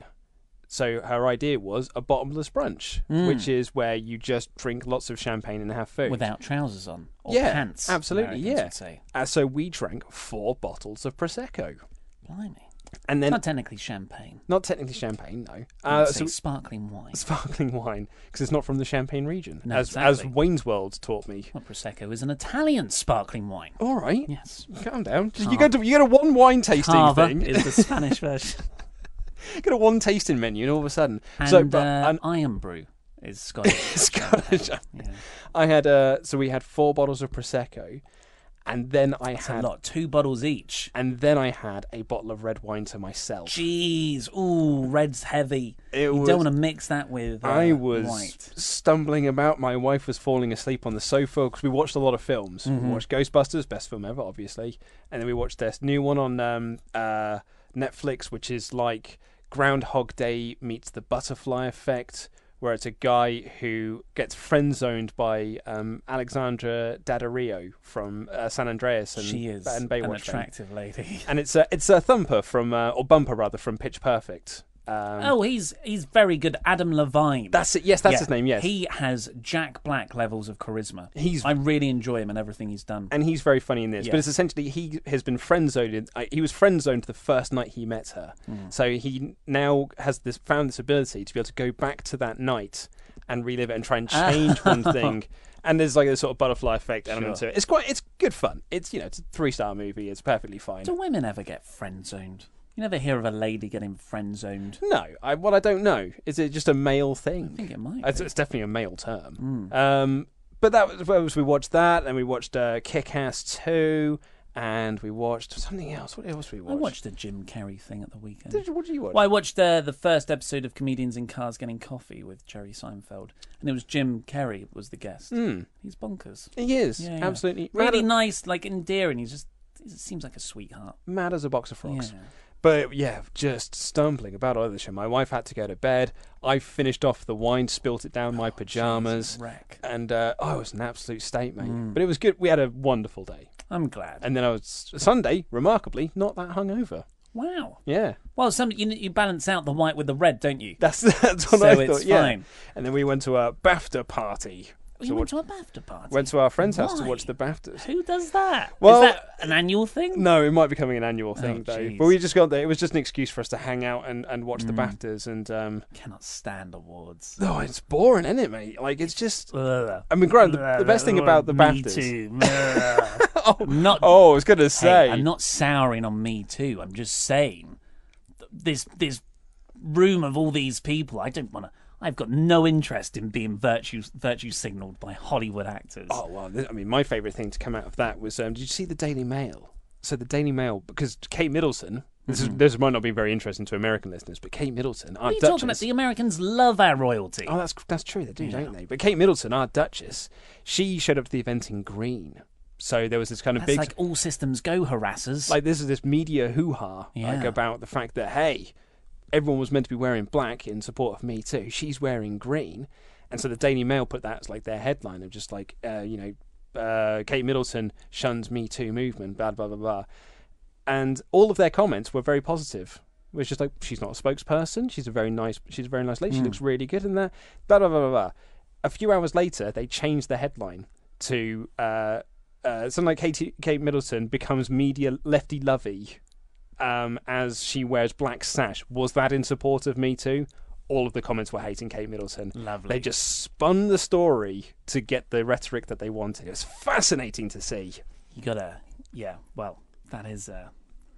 So her idea was a bottomless brunch, Mm. which is where you just drink lots of champagne and have food. Without trousers on. Or Yeah, pants. absolutely, Americans yeah. would say. Uh, so we drank four bottles of Prosecco. Blimey. And then, Not technically champagne. not technically champagne, no. I Uh, would say so sparkling wine. sparkling wine, because it's not from the Champagne region, No, as exactly. as Wayne's World taught me. Well, Prosecco is an Italian sparkling wine. All right, Yes. calm down. You Calm. go to you get a one wine tasting Cava thing. is the Spanish version. You get a one tasting menu, and all of a sudden, And so but uh, and- Iron Brew is Scottish. Scottish. Yeah. I had uh, so we had four bottles of Prosecco, and then I It's a had lot. Two bottles each. and then I had a bottle of red wine to myself. Jeez. Ooh, red's heavy. It you was- don't want to mix that with uh, I was white. stumbling about. My wife was falling asleep on the sofa because we watched a lot of films. Mm-hmm. We watched Ghostbusters, best film ever, obviously, and then we watched this new one on um, uh, Netflix, which is like Groundhog Day meets The Butterfly Effect, where it's a guy who gets friend zoned by um, Alexandra Daddario from uh, San Andreas and, She is and an Baywatch fame. attractive lady. And it's a it's a thumper from uh, or bumper rather from Pitch Perfect. Um, Oh, he's he's very good. Adam Levine. that's it. Yes, that's Yeah. his name. Yes, He has Jack Black levels of charisma. He's- I really enjoy him and everything he's done. and he's very funny in this. Yeah. But it's essentially he has been friend zoned. He was friend zoned the first night he met her. Mm. So he now has this found this ability to be able to go back to that night and relive it and try and change one thing. And there's like a sort of butterfly effect element Sure. to it. It's quite it's good fun. It's you know it's a three star movie. It's perfectly fine. Do women ever get friend zoned? You never hear of a lady getting friend zoned. No, I, what I don't know is it just a male thing? I think it might. It's, be. it's definitely a male term. Mm. Um, but that was, that was we watched that, and we watched uh, Kick-Ass two, and we watched something else. What else we I watched? watched the Jim Carrey thing at the weekend. Did you, what did you watch? Well, I watched uh, the first episode of Comedians in Cars Getting Coffee with Jerry Seinfeld, and it was Jim Carrey was the guest. Mm. He's bonkers. He is Yeah, yeah. absolutely Really mad, nice, like endearing. He's just he seems like a sweetheart. mad as a box of frogs. Yeah. But yeah, just stumbling about all of this shit. My wife had to go to bed. I finished off the wine, spilt it down my pajamas, Jeez, wreck. and uh, oh, it was an absolute state, mate. Mm. But it was good. We had a wonderful day, I'm glad. and then I was Sunday, remarkably, not that hungover. Wow. Yeah. Well, some you you balance out the white with the red, don't you? That's that's what So I it's thought. Yeah, fine. and then we went to a BAFTA party. You to went watch, to a BAFTA party. went to our friend's house to Why? watch the BAFTAs. Who does that? Well- Is that an annual thing? No, it might be becoming an annual thing Oh, though. jeez. But we just got there. It was just an excuse for us to hang out and, and watch the Mm. BAFTAs. And um, Cannot stand awards. oh, it's boring, isn't it, mate? Like it's just. Ugh. I mean, Grant, the, the best thing about the Me BAFTAs. Too. Ugh. oh, I'm not. oh, I was going to Hey, say. I'm not souring on Me Too. I'm just saying, th- this this room of all these people. I don't want to. I've got no interest in being virtue virtue signalled by Hollywood actors. Oh well, th- I mean, my favourite thing to come out of that was. Um, did you see the Daily Mail? So the Daily Mail, because Kate Middleton, This, Mm-hmm. is, this might not be very interesting to American listeners, but Kate Middleton, our What are you Duchess... talking about? The Americans love our royalty. Oh, that's that's true, they do, Yeah. don't they? But Kate Middleton, our Duchess, she showed up to the event in green. So there was this kind of That's big... like all systems go harassers. Like, this is this media hoo-ha Yeah. like, about the fact that, hey, everyone was meant to be wearing black in support of Me Too. She's wearing green. And so the Daily Mail put that as like their headline of just like, uh, you know, uh, Kate Middleton shuns Me Too movement, blah, blah, blah, blah. And all of their comments were very positive. It was just like, she's not a spokesperson. She's a very nice, she's a very nice lady. Mm. She looks really good in that. Blah, blah, blah, blah, blah. A few hours later, they changed the headline to... Uh, Uh, something like Kate, Kate Middleton becomes media lefty lovey um, as she wears black sash. Was that in support of Me Too? All of the comments were hating Kate Middleton. Lovely. They just spun the story to get the rhetoric that they wanted. It was fascinating to see. You gotta, yeah, well, that is, uh,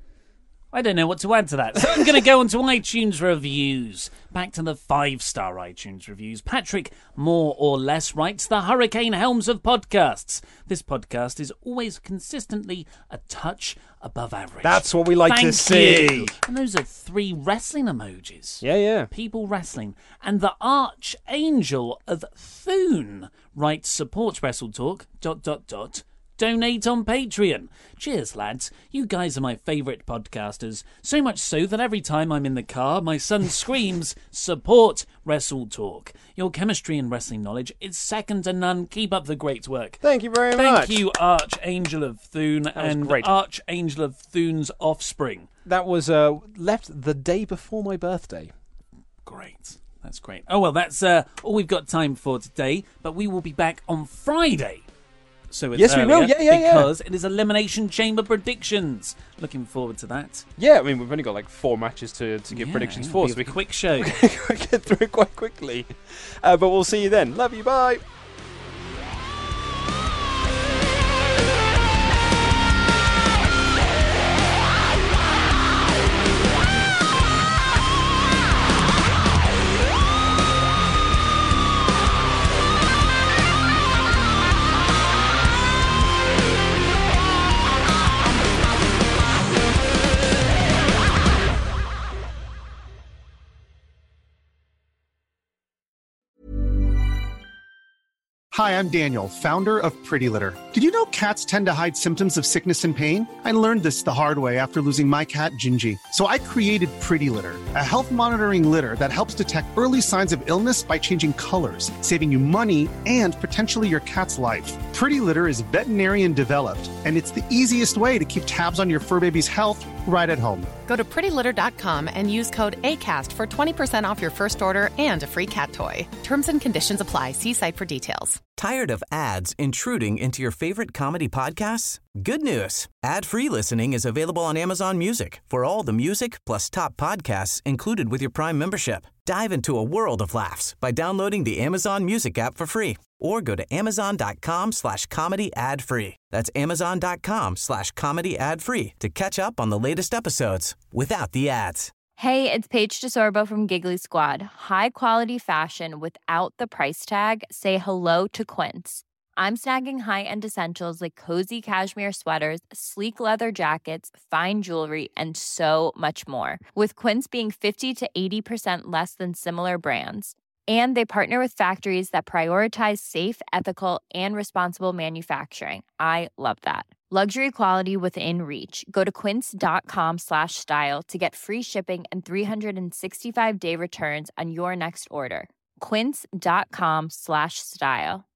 I don't know what to add to that. So I'm going to go on to iTunes reviews. Back to the five-star iTunes reviews. Patrick, more or less, writes, the Hurricane Helms of podcasts. This podcast is always consistently a touch above average. That's what we like Thank to see. you. And those are three wrestling emojis. Yeah, yeah. People wrestling. And the Archangel of Thune writes, support Wrestle Talk, dot, dot, dot. Donate on Patreon. Cheers, lads. You guys are my favourite podcasters. So much so that every time I'm in the car, my son screams, support Wrestle Talk. Your chemistry and wrestling knowledge is second to none. Keep up the great work. Thank you very Thank much. Thank you, Archangel of Thune and great. Archangel of Thune's offspring. That was uh, left the day before my birthday. Great. That's great. Oh, well, that's uh, all we've got time for today, but we will be back on Friday. So it's Yes, we will. earlier Yeah, yeah, yeah. Because it is Elimination Chamber predictions. Looking forward to that. Yeah, I mean, we've only got like four matches to, to give Yeah, predictions it'll for, be so a we can quick show. get through it quite quickly. Uh, but we'll see you then. Love you. Bye. Hi, I'm Daniel, founder of Pretty Litter. Did you know cats tend to hide symptoms of sickness and pain? I learned this the hard way after losing my cat, Gingy. So I created Pretty Litter, a health monitoring litter that helps detect early signs of illness by changing colors, saving you money and potentially your cat's life. Pretty Litter is veterinarian developed, and it's the easiest way to keep tabs on your fur baby's health right at home. Go to pretty litter dot com and use code ACAST for twenty percent off your first order and a free cat toy. Terms and conditions apply. See site for details. Tired of ads intruding into your favorite comedy podcasts? Good news. Ad-free listening is available on Amazon Music for all the music plus top podcasts included with your Prime membership. Dive into a world of laughs by downloading the Amazon Music app for free or go to amazon.com slash comedy ad free. That's amazon.com slash comedy ad free to catch up on the latest episodes without the ads. Hey, it's Paige DeSorbo from Giggly Squad. High quality fashion without the price tag. Say hello to Quince. I'm snagging high-end essentials like cozy cashmere sweaters, sleek leather jackets, fine jewelry, and so much more. With Quince being fifty to eighty percent less than similar brands. And they partner with factories that prioritize safe, ethical, and responsible manufacturing. I love that. Luxury quality within reach. Go to quince.com slash style to get free shipping and three sixty-five day returns on your next order. Quince.com slash style.